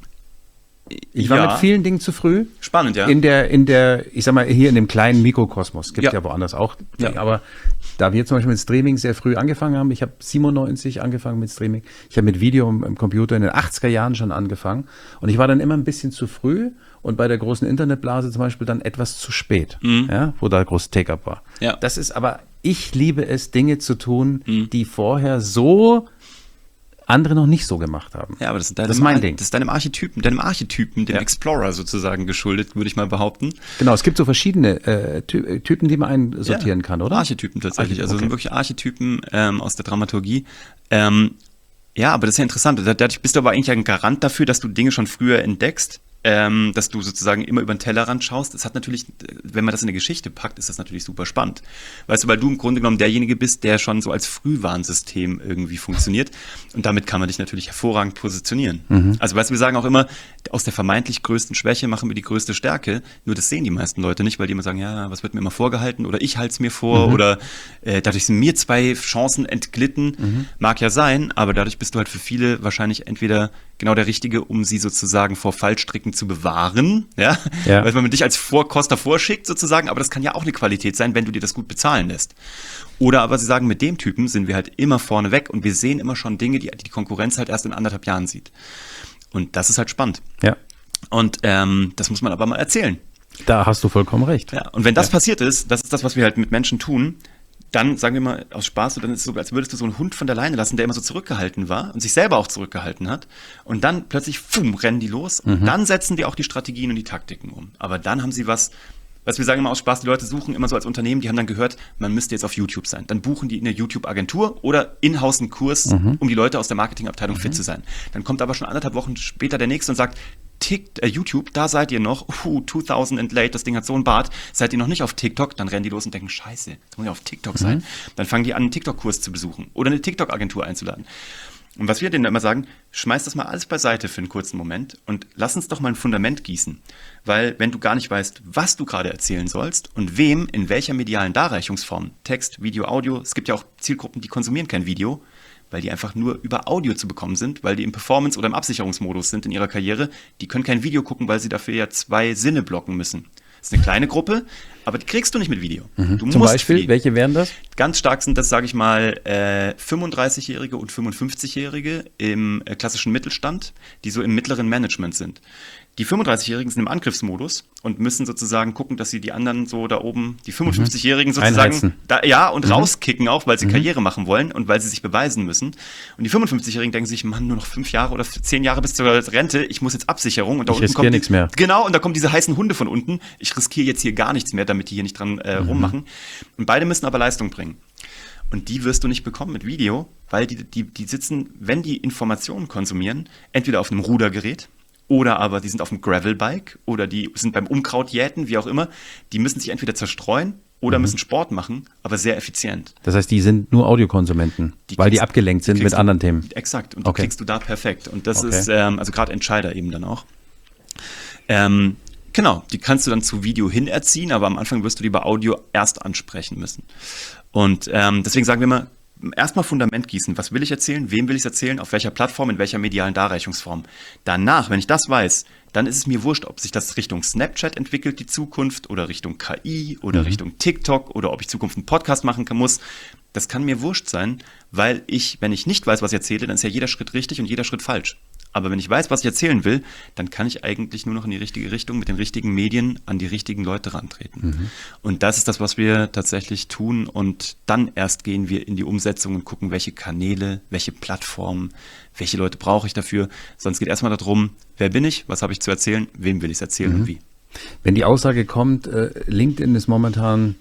Ich war Ja. mit vielen Dingen zu früh. Spannend, ja. In der, in der, ich sag mal, hier in dem kleinen Mikrokosmos. Gibt ja, Ja. woanders auch. Ja. Aber da wir zum Beispiel mit Streaming sehr früh angefangen haben, ich habe siebenundneunzig angefangen mit Streaming, ich habe mit Video im, im Computer in den achtziger Jahren schon angefangen und ich war dann immer ein bisschen zu früh und bei der großen Internetblase zum Beispiel dann etwas zu spät, ja, wo da groß Take-up war. Ja. Das ist aber, ich liebe es, Dinge zu tun, die vorher so andere noch nicht so gemacht haben. Ja, aber das ist, deinem, Das ist mein Ding. Das ist deinem Archetypen, deinem Archetypen, dem Ja. Explorer sozusagen geschuldet, würde ich mal behaupten. Genau, es gibt so verschiedene äh, Ty Typen, die man einsortieren kann, oder? Archetypen tatsächlich. Archetypen, Also okay. sind wirklich Archetypen ähm, aus der Dramaturgie. Ähm, ja, aber das ist ja interessant. Dadurch bist du aber eigentlich ein Garant dafür, dass du Dinge schon früher entdeckst, ähm, dass du sozusagen immer über den Tellerrand schaust. Das hat natürlich, wenn man das in eine Geschichte packt, ist das natürlich super spannend. Weißt du, weil du im Grunde genommen derjenige bist, der schon so als Frühwarnsystem irgendwie funktioniert. Und damit kann man dich natürlich hervorragend positionieren. Mhm. Also weißt du, wir sagen auch immer, aus der vermeintlich größten Schwäche machen wir die größte Stärke. Nur das sehen die meisten Leute nicht, weil die immer sagen, ja, was wird mir immer vorgehalten oder ich halte es mir vor Mhm. oder äh, dadurch sind mir zwei Chancen entglitten. Mhm. Mag ja sein, aber dadurch bist du halt für viele wahrscheinlich entweder genau der Richtige, um sie sozusagen vor Fallstricken zu bewahren, ja, Ja. weil man dich als Vorkoster vorschickt sozusagen, aber das kann ja auch eine Qualität sein, wenn du dir das gut bezahlen lässt. Oder aber sie sagen, mit dem Typen sind wir halt immer vorne weg und wir sehen immer schon Dinge, die die Konkurrenz halt erst in anderthalb Jahren sieht. Und das ist halt spannend. Ja, Und ähm, das muss man aber mal erzählen. da hast du vollkommen recht. Ja, und wenn das Ja. passiert ist, das ist das, was wir halt mit Menschen tun, dann sagen wir mal aus Spaß, dann ist es so, als würdest du so einen Hund von der Leine lassen, der immer so zurückgehalten war und sich selber auch zurückgehalten hat. Und dann plötzlich, fumm, rennen die los. Und Mhm. dann setzen die auch die Strategien und die Taktiken um. Aber dann haben sie was, was wir sagen immer aus Spaß, die Leute suchen immer so als Unternehmen, die haben dann gehört, man müsste jetzt auf YouTube sein. Dann buchen die eine YouTube-Agentur oder in-house einen Kurs, Mhm. um die Leute aus der Marketingabteilung fit zu sein. Dann kommt aber schon anderthalb Wochen später der Nächste und sagt, Tick, äh, YouTube, da seid ihr noch, uh, zweitausend and late, das Ding hat so einen Bart, seid ihr noch nicht auf TikTok, dann rennen die los und denken, scheiße, jetzt muss ich auf TikTok sein. Dann fangen die an, einen TikTok-Kurs zu besuchen oder eine TikTok-Agentur einzuladen. Und was wir denen immer sagen, schmeiß das mal alles beiseite für einen kurzen Moment und lass uns doch mal ein Fundament gießen. Weil wenn du gar nicht weißt, was du gerade erzählen sollst und wem, in welcher medialen Darreichungsform, Text, Video, Audio, es gibt ja auch Zielgruppen, die konsumieren kein Video, weil die einfach nur über Audio zu bekommen sind, weil die im Performance- oder im Absicherungsmodus sind in ihrer Karriere. Die können kein Video gucken, weil sie dafür ja zwei Sinne blocken müssen. Das ist eine kleine Gruppe, aber die kriegst du nicht mit Video. Du Zum musst Beispiel, die- welche wären das? Ganz stark sind das, sage ich mal, äh, fünfunddreißigjährige und fünfundfünfzigjährige im äh, klassischen Mittelstand, die so im mittleren Management sind. Die fünfunddreißigjährigen sind im Angriffsmodus und müssen sozusagen gucken, dass sie die anderen so da oben, die fünfundfünfzigjährigen sozusagen, Einheizen. da, ja, und rauskicken auch, weil sie Karriere machen wollen und weil sie sich beweisen müssen. Und die fünfundfünfzigjährigen denken sich, Mann, nur noch fünf Jahre oder zehn Jahre bis zur Rente, ich muss jetzt Absicherung. Und da Ich unten riskiere kommt die- nichts mehr. Genau, und da kommen diese heißen Hunde von unten. Ich riskiere jetzt hier gar nichts mehr, damit die hier nicht dran äh, rummachen. Und beide müssen aber Leistung bringen. Und die wirst du nicht bekommen mit Video, weil die, die, die sitzen, wenn die Informationen konsumieren, entweder auf einem Rudergerät oder aber die sind auf einem Gravelbike oder die sind beim Unkrautjäten, wie auch immer. Die müssen sich entweder zerstreuen oder müssen Sport machen, aber sehr effizient. Das heißt, die sind nur Audiokonsumenten, Die weil die kriegst- abgelenkt sind die mit kriegst du- anderen Themen. Exakt, und die Okay. kriegst du da perfekt. Und das Okay. ist, ähm, also gerade Entscheider eben dann auch. Ähm, genau, die kannst du dann zu Video hin erziehen, aber am Anfang wirst du die bei Audio erst ansprechen müssen. Und ähm, deswegen sagen wir immer, erstmal Fundament gießen. Was will ich erzählen? Wem will ich es erzählen? Auf welcher Plattform? In welcher medialen Darreichungsform? Danach, wenn ich das weiß, dann ist es mir wurscht, ob sich das Richtung Snapchat entwickelt, die Zukunft, oder Richtung K I oder Richtung TikTok oder ob ich Zukunft einen Podcast machen kann, muss. Das kann mir wurscht sein, weil ich, wenn ich nicht weiß, was ich erzähle, dann ist ja jeder Schritt richtig und jeder Schritt falsch. Aber wenn ich weiß, was ich erzählen will, dann kann ich eigentlich nur noch in die richtige Richtung mit den richtigen Medien an die richtigen Leute rantreten. Mhm. Und das ist das, was wir tatsächlich tun. Und dann erst gehen wir in die Umsetzung und gucken, welche Kanäle, welche Plattformen, welche Leute brauche ich dafür. Sonst geht erstmal darum, wer bin ich, was habe ich zu erzählen, wem will ich es erzählen Mhm. und wie. Wenn die Aussage kommt, äh, LinkedIn ist momentan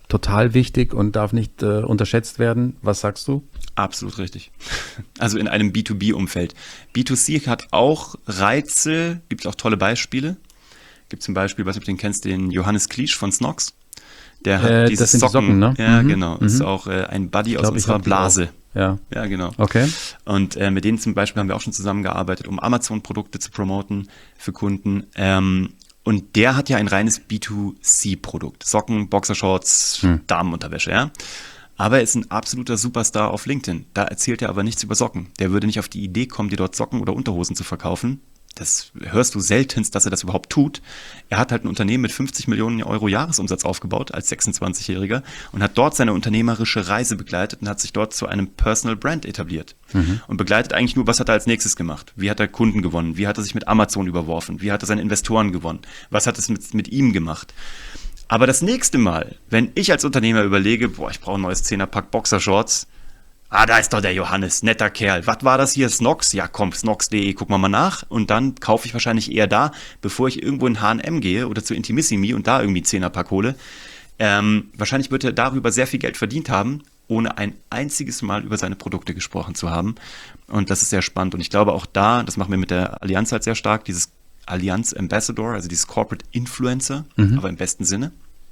total wichtig und darf nicht äh, unterschätzt werden. Was sagst du? Absolut richtig. Also in einem B zwei B-Umfeld. B zwei C hat auch Reize, gibt es auch tolle Beispiele. Gibt zum Beispiel, was du den kennst, den Johannes Kliesch von Snox. Der hat Äh, diese das sind die Socken. Socken, ne? Ja, Mhm, genau. mhm. Ist auch äh, ein Buddy Ich aus glaub, ich unserer hab die Blase. auch. Ja. Ja, genau. Okay. Und äh, mit denen zum Beispiel haben wir auch schon zusammengearbeitet, um Amazon-Produkte zu promoten für Kunden. Ähm, und der hat ja ein reines B zwei C-Produkt. Socken, Boxershorts, Hm. Damenunterwäsche, ja. Aber er ist ein absoluter Superstar auf LinkedIn. Da erzählt er aber nichts über Socken. Der würde nicht auf die Idee kommen, dir dort Socken oder Unterhosen zu verkaufen. Das hörst du seltenst, dass er das überhaupt tut. Er hat halt ein Unternehmen mit fünfzig Millionen Euro Jahresumsatz aufgebaut als sechsundzwanzigjähriger und hat dort seine unternehmerische Reise begleitet und hat sich dort zu einem Personal Brand etabliert. Mhm. Und begleitet eigentlich nur, was hat er als nächstes gemacht? Wie hat er Kunden gewonnen? Wie hat er sich mit Amazon überworfen? Wie hat er seine Investoren gewonnen? Was hat es mit, mit ihm gemacht? Aber das nächste Mal, wenn ich als Unternehmer überlege, boah, ich brauche ein neues Zehnerpack Boxershorts, ah, da ist doch der Johannes, netter Kerl. Was war das hier, Snox? Ja, komm, snox punkt de, gucken wir mal nach. Und dann kaufe ich wahrscheinlich eher da, bevor ich irgendwo in H und M gehe oder zu Intimissimi und da irgendwie Zehnerpack hole. Ähm, wahrscheinlich wird er darüber sehr viel Geld verdient haben, ohne ein einziges Mal über seine Produkte gesprochen zu haben. Und das ist sehr spannend. Und ich glaube auch da, das machen wir mit der Allianz halt sehr stark, dieses Allianz Ambassador, also dieses Corporate Influencer, mhm. aber im besten Sinne.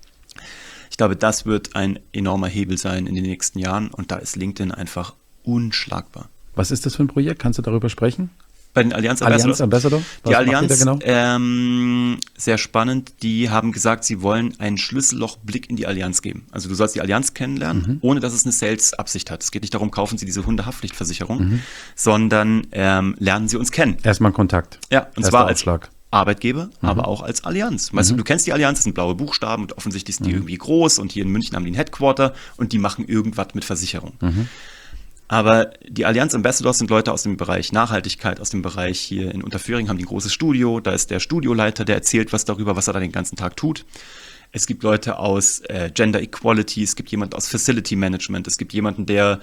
Ich glaube, das wird ein enormer Hebel sein in den nächsten Jahren und da ist LinkedIn einfach unschlagbar. Was ist das für ein Projekt? Kannst du darüber sprechen? Bei den Allianz Allianz Ambassador? Die Allianz, genau? ähm, sehr spannend, die haben gesagt, sie wollen einen Schlüssellochblick in die Allianz geben. Also du sollst die Allianz kennenlernen, mhm. ohne dass es eine Sales-Absicht hat. Es geht nicht darum, kaufen Sie diese Hundehaftpflichtversicherung, mhm. sondern ähm, lernen Sie uns kennen. Erstmal Kontakt. Ja, und Erster zwar als Aufschlag. Arbeitgeber, mhm. aber auch als Allianz. Weißt mhm. du, du kennst die Allianz, das sind blaue Buchstaben und offensichtlich ist die mhm. irgendwie groß und hier in München haben die ein Headquarter und die machen irgendwas mit Versicherung. Mhm. Aber die Allianz Ambassadors sind Leute aus dem Bereich Nachhaltigkeit, aus dem Bereich hier in Unterföhring haben die ein großes Studio, da ist der Studioleiter, der erzählt was darüber, was er da den ganzen Tag tut. Es gibt Leute aus äh, Gender Equality, es gibt jemanden aus Facility Management, es gibt jemanden, der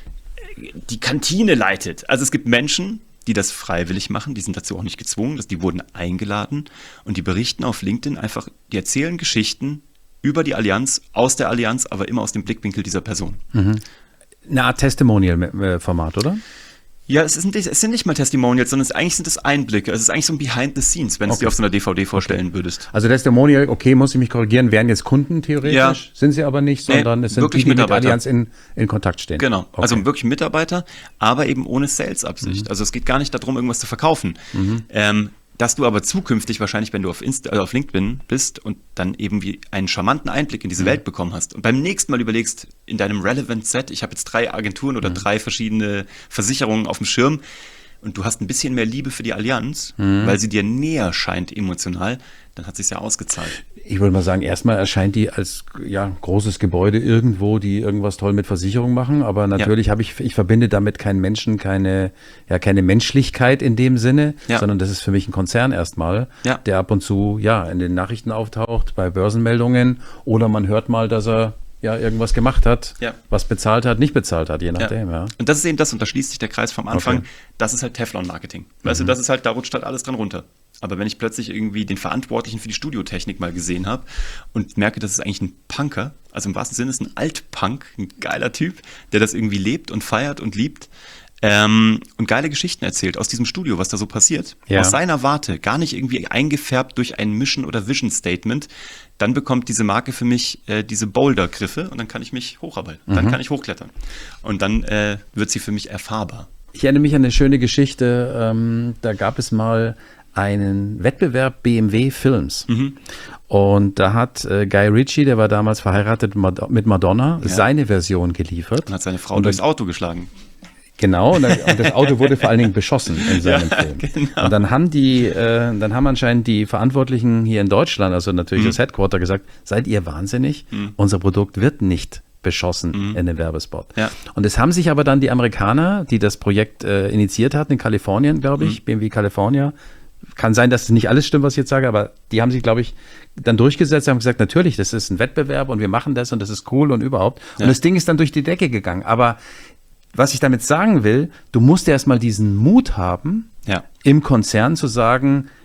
die Kantine leitet. Also es gibt Menschen, die das freiwillig machen, die sind dazu auch nicht gezwungen, die wurden eingeladen und die berichten auf LinkedIn einfach, die erzählen Geschichten über die Allianz, aus der Allianz, aber immer aus dem Blickwinkel dieser Person. Mhm. Eine Art Testimonial-Format, oder? Ja, es, ist nicht, es sind nicht mal Testimonials, sondern es, eigentlich sind es Einblicke. Es ist eigentlich so ein Behind the Scenes, wenn du es Okay. dir auf so einer D V D vorstellen okay. würdest. Also Testimonial, okay, muss ich mich korrigieren, wären jetzt Kunden theoretisch, ja. sind sie aber nicht, sondern nee, es sind wirklich die, die mit Mitarbeiter. Allianz in, in Kontakt stehen. Genau, okay. also wirklich Mitarbeiter, aber eben ohne Sales-Absicht. Mhm. Also es geht gar nicht darum, irgendwas zu verkaufen. Mhm. Ähm, dass du aber zukünftig wahrscheinlich, wenn du auf, Insta, also auf LinkedIn bist und dann eben wie einen charmanten Einblick in diese mhm. Welt bekommen hast und beim nächsten Mal überlegst, in deinem Relevant Set, ich habe jetzt drei Agenturen oder mhm. drei verschiedene Versicherungen auf dem Schirm und du hast ein bisschen mehr Liebe für die Allianz, mhm. weil sie dir näher scheint emotional, dann hat es sich ja ausgezahlt. Ich würde mal sagen, erstmal erscheint die als ja, großes Gebäude irgendwo, die irgendwas toll mit Versicherung machen, aber natürlich ja. habe ich, ich verbinde damit keinen Menschen, keine, ja, keine Menschlichkeit in dem Sinne, ja. sondern das ist für mich ein Konzern erstmal, ja. der ab und zu ja in den Nachrichten auftaucht, bei Börsenmeldungen oder man hört mal, dass er ja irgendwas gemacht hat, ja. was bezahlt hat, nicht bezahlt hat, je nachdem. Ja. Ja. Und das ist eben das, und da schließt sich der Kreis vom Anfang, okay. das ist halt Teflon-Marketing. Weißt mhm. du, das ist halt, da rutscht halt alles dran runter. Aber wenn ich plötzlich irgendwie den Verantwortlichen für die Studiotechnik mal gesehen habe und merke, das ist eigentlich ein Punker, also im wahrsten Sinne ist ein Altpunk, ein geiler Typ, der das irgendwie lebt und feiert und liebt ähm, und geile Geschichten erzählt aus diesem Studio, was da so passiert, ja. aus seiner Warte, gar nicht irgendwie eingefärbt durch ein Mission- oder Vision-Statement, dann bekommt diese Marke für mich äh, diese Boulder-Griffe und dann kann ich mich hocharbeiten, mhm. dann kann ich hochklettern und dann äh, wird sie für mich erfahrbar. Ich erinnere mich an eine schöne Geschichte, ähm, da gab es mal einen Wettbewerb B M W Films. Mhm. Und da hat äh, Guy Ritchie, der war damals verheiratet mit Madonna, ja. seine Version geliefert. Und hat seine Frau und durchs Auto geschlagen. Genau, und das Auto wurde vor allen Dingen beschossen in seinem ja, Film. Genau. Und dann haben die, äh, dann haben anscheinend die Verantwortlichen hier in Deutschland, also natürlich mhm. das Headquarter, gesagt, seid ihr wahnsinnig? Mhm. Unser Produkt wird nicht beschossen mhm. in einem Werbespot. Ja. Und es haben sich aber dann die Amerikaner, die das Projekt äh, initiiert hatten, in Kalifornien, glaube ich, mhm. B M W California, kann sein, dass es nicht alles stimmt, was ich jetzt sage, aber die haben sich, glaube ich, dann durchgesetzt, haben gesagt, natürlich, das ist ein Wettbewerb und wir machen das und das ist cool und überhaupt. Ja. Und das Ding ist dann durch die Decke gegangen. Aber was ich damit sagen will, du musst erstmal diesen Mut haben, ja. im Konzern zu sagen,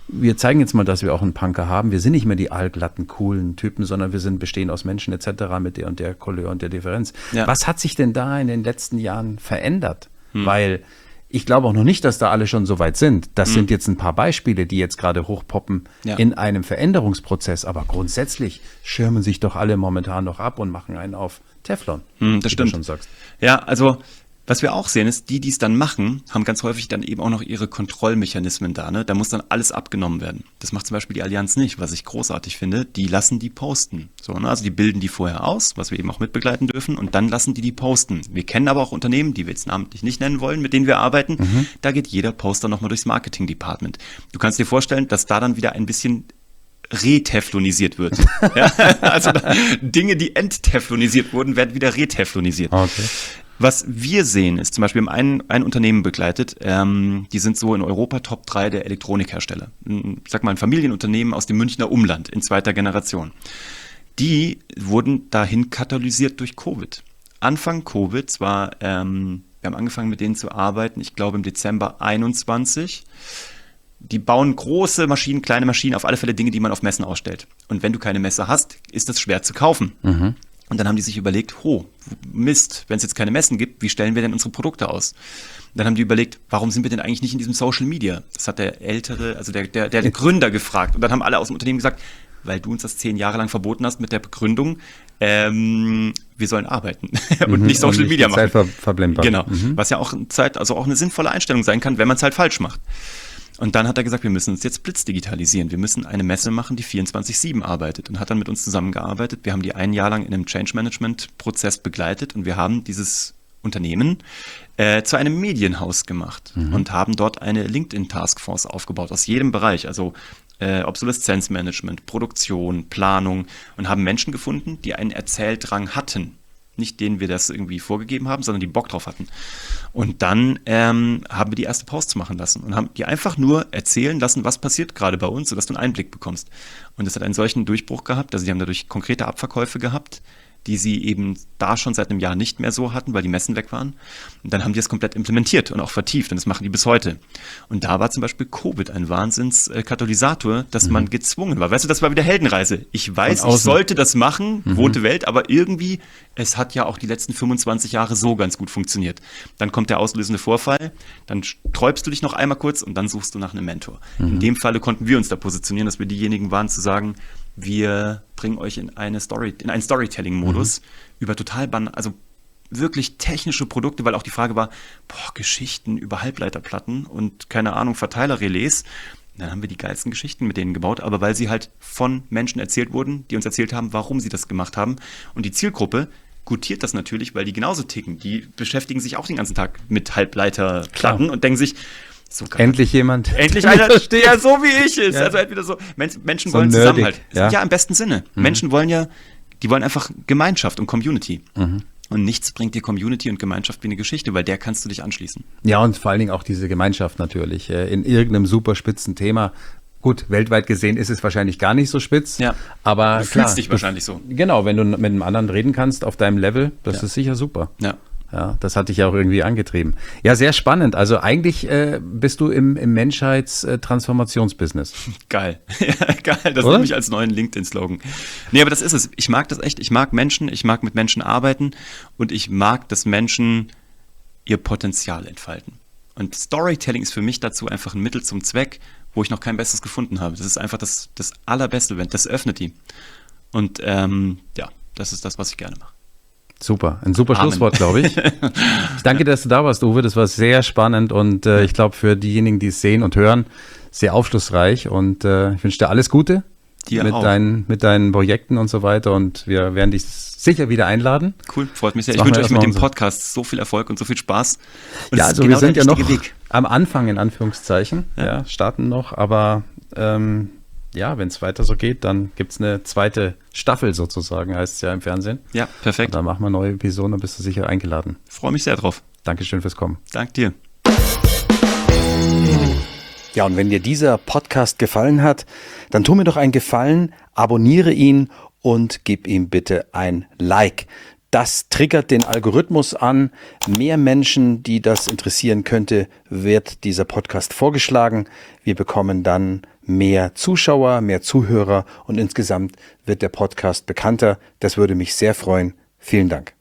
wir zeigen jetzt mal, dass wir auch einen Punker haben. Wir sind nicht mehr die allglatten, coolen Typen, sondern wir sind bestehen aus Menschen et cetera mit der und der Couleur und der Differenz. Ja. Was hat sich denn da in den letzten Jahren verändert? Hm. Weil ich glaube auch noch nicht, dass da alle schon so weit sind. Das hm. sind jetzt ein paar Beispiele, die jetzt gerade hochpoppen ja. in einem Veränderungsprozess. Aber grundsätzlich schirmen sich doch alle momentan noch ab und machen einen auf Teflon. Hm, das wie stimmt. Du schon sagst. Ja, also was wir auch sehen ist, die, die es dann machen, haben ganz häufig dann eben auch noch ihre Kontrollmechanismen da. Ne? Da muss dann alles abgenommen werden. Das macht zum Beispiel die Allianz nicht, was ich großartig finde. Die lassen die posten. So, ne? Also die bilden die vorher aus, was wir eben auch mitbegleiten dürfen, und dann lassen die die posten. Wir kennen aber auch Unternehmen, die wir jetzt namentlich nicht nennen wollen, mit denen wir arbeiten. Mhm. Da geht jeder Poster nochmal durchs Marketing-Department. Du kannst dir vorstellen, dass da dann wieder ein bisschen reteflonisiert wird. Ja? Also da, Dinge, die entteflonisiert wurden, werden wieder reteflonisiert. Okay. Was wir sehen, ist zum Beispiel, wir haben ein, ein Unternehmen begleitet, ähm, die sind so in Europa Top drei der Elektronikhersteller. Ich sag mal ein Familienunternehmen aus dem Münchner Umland in zweiter Generation. Die wurden dahin katalysiert durch Covid. Anfang Covid, zwar, ähm, wir haben angefangen mit denen zu arbeiten, ich glaube im Dezember einundzwanzig. Die bauen große Maschinen, kleine Maschinen, auf alle Fälle Dinge, die man auf Messen ausstellt. Und wenn du keine Messe hast, ist das schwer zu kaufen. Mhm. Und dann haben die sich überlegt, oh, Mist, wenn es jetzt keine Messen gibt, wie stellen wir denn unsere Produkte aus? Und dann haben die überlegt, warum sind wir denn eigentlich nicht in diesem Social Media? Das hat der ältere, also der, der, der Gründer gefragt. Und dann haben alle aus dem Unternehmen gesagt, weil du uns das zehn Jahre lang verboten hast mit der Begründung, ähm, wir sollen arbeiten und mhm, nicht Social und nicht Media machen. Zeit ver- verblendbar. Genau, mhm. Was ja auch Zeit, also auch eine sinnvolle Einstellung sein kann, wenn man es halt falsch macht. Und dann hat er gesagt, wir müssen uns jetzt blitzdigitalisieren. Wir müssen eine Messe machen, die vierundzwanzig sieben arbeitet, und hat dann mit uns zusammengearbeitet. Wir haben die ein Jahr lang in einem Change-Management-Prozess begleitet, und wir haben dieses Unternehmen äh, zu einem Medienhaus gemacht mhm. und haben dort eine LinkedIn-Taskforce aufgebaut aus jedem Bereich, also äh, Obsoleszenzmanagement, Produktion, Planung, und haben Menschen gefunden, die einen Erzähldrang hatten. Nicht denen wir das irgendwie vorgegeben haben, sondern die Bock drauf hatten. Und dann ähm, haben wir die erste Posts machen lassen und haben die einfach nur erzählen lassen, was passiert gerade bei uns, sodass du einen Einblick bekommst. Und das hat einen solchen Durchbruch gehabt, also die haben dadurch konkrete Abverkäufe gehabt, die sie eben da schon seit einem Jahr nicht mehr so hatten, weil die Messen weg waren. Und dann haben die das komplett implementiert und auch vertieft, und das machen die bis heute. Und da war zum Beispiel Covid ein Wahnsinnskatalysator, dass mhm. man gezwungen war. Weißt du, das war wieder Heldenreise. Ich weiß, ich sollte das machen, mhm. rote Welt, aber irgendwie, es hat ja auch die letzten fünfundzwanzig Jahre so ganz gut funktioniert. Dann kommt der auslösende Vorfall, dann sträubst du dich noch einmal kurz und dann suchst du nach einem Mentor. Mhm. In dem Falle konnten wir uns da positionieren, dass wir diejenigen waren, zu sagen, wir bringen euch in eine Story, in einen Storytelling-Modus mhm. über total ban, also wirklich technische Produkte, weil auch die Frage war, boah, Geschichten über Halbleiterplatten und keine Ahnung, Verteilerrelais. Dann haben wir die geilsten Geschichten mit denen gebaut, aber weil sie halt von Menschen erzählt wurden, die uns erzählt haben, warum sie das gemacht haben. Und die Zielgruppe gutiert das natürlich, weil die genauso ticken. Die beschäftigen sich auch den ganzen Tag mit Halbleiterplatten Klar. und denken sich, so endlich jemand. Endlich einer, der so wie ich ist. Ja. Also entweder so, Menschen, Menschen so wollen nerdig, Zusammenhalt. Ja. ja, im besten Sinne. Mhm. Menschen wollen ja, die wollen einfach Gemeinschaft und Community. Mhm. Und nichts bringt dir Community und Gemeinschaft wie eine Geschichte, weil der kannst du dich anschließen. Ja, und vor allen Dingen auch diese Gemeinschaft natürlich. In irgendeinem super spitzen Thema. Gut, weltweit gesehen ist es wahrscheinlich gar nicht so spitz. Ja. Aber du klar, fühlst dich wahrscheinlich so. Genau, wenn du mit einem anderen reden kannst auf deinem Level, das ja. ist sicher super. Ja. Ja, das hat dich ja auch irgendwie angetrieben. Ja, sehr spannend. Also eigentlich äh, bist du im, im Menschheitstransformationsbusiness. Geil. Ja, geil. Das nehme ich als neuen LinkedIn-Slogan. Nee, aber das ist es. Ich mag das echt. Ich mag Menschen. Ich mag mit Menschen arbeiten. Und ich mag, dass Menschen ihr Potenzial entfalten. Und Storytelling ist für mich dazu einfach ein Mittel zum Zweck, wo ich noch kein Besseres gefunden habe. Das ist einfach das, das Allerbeste. Das öffnet die. Und ähm, ja, das ist das, was ich gerne mache. Super, ein super Amen. Schlusswort, glaube ich. Ich danke, dass du da warst, Uwe. Das war sehr spannend und äh, ich glaube für diejenigen, die es sehen und hören, sehr aufschlussreich. Und äh, ich wünsche dir alles Gute dir mit, auch. Deinen, mit deinen Projekten und so weiter. Und wir werden dich sicher wieder einladen. Cool, freut mich sehr. Ich wünsche euch mit dem Podcast so viel Erfolg und so viel Spaß. Und ja, also genau wir sind ja noch Weg. am Anfang, in Anführungszeichen. Ja. Ja, starten noch, aber ähm, ja, wenn es weiter so geht, dann gibt es eine zweite Staffel sozusagen, heißt es ja im Fernsehen. Ja, perfekt. Und dann machen wir neue Episoden und bist du sicher eingeladen. Freue mich sehr drauf. Dankeschön fürs Kommen. Dank dir. Ja, und wenn dir dieser Podcast gefallen hat, dann tu mir doch einen Gefallen, abonniere ihn und gib ihm bitte ein Like. Das triggert den Algorithmus an. Mehr Menschen, die das interessieren könnte, wird dieser Podcast vorgeschlagen. Wir bekommen dann mehr Zuschauer, mehr Zuhörer und insgesamt wird der Podcast bekannter. Das würde mich sehr freuen. Vielen Dank.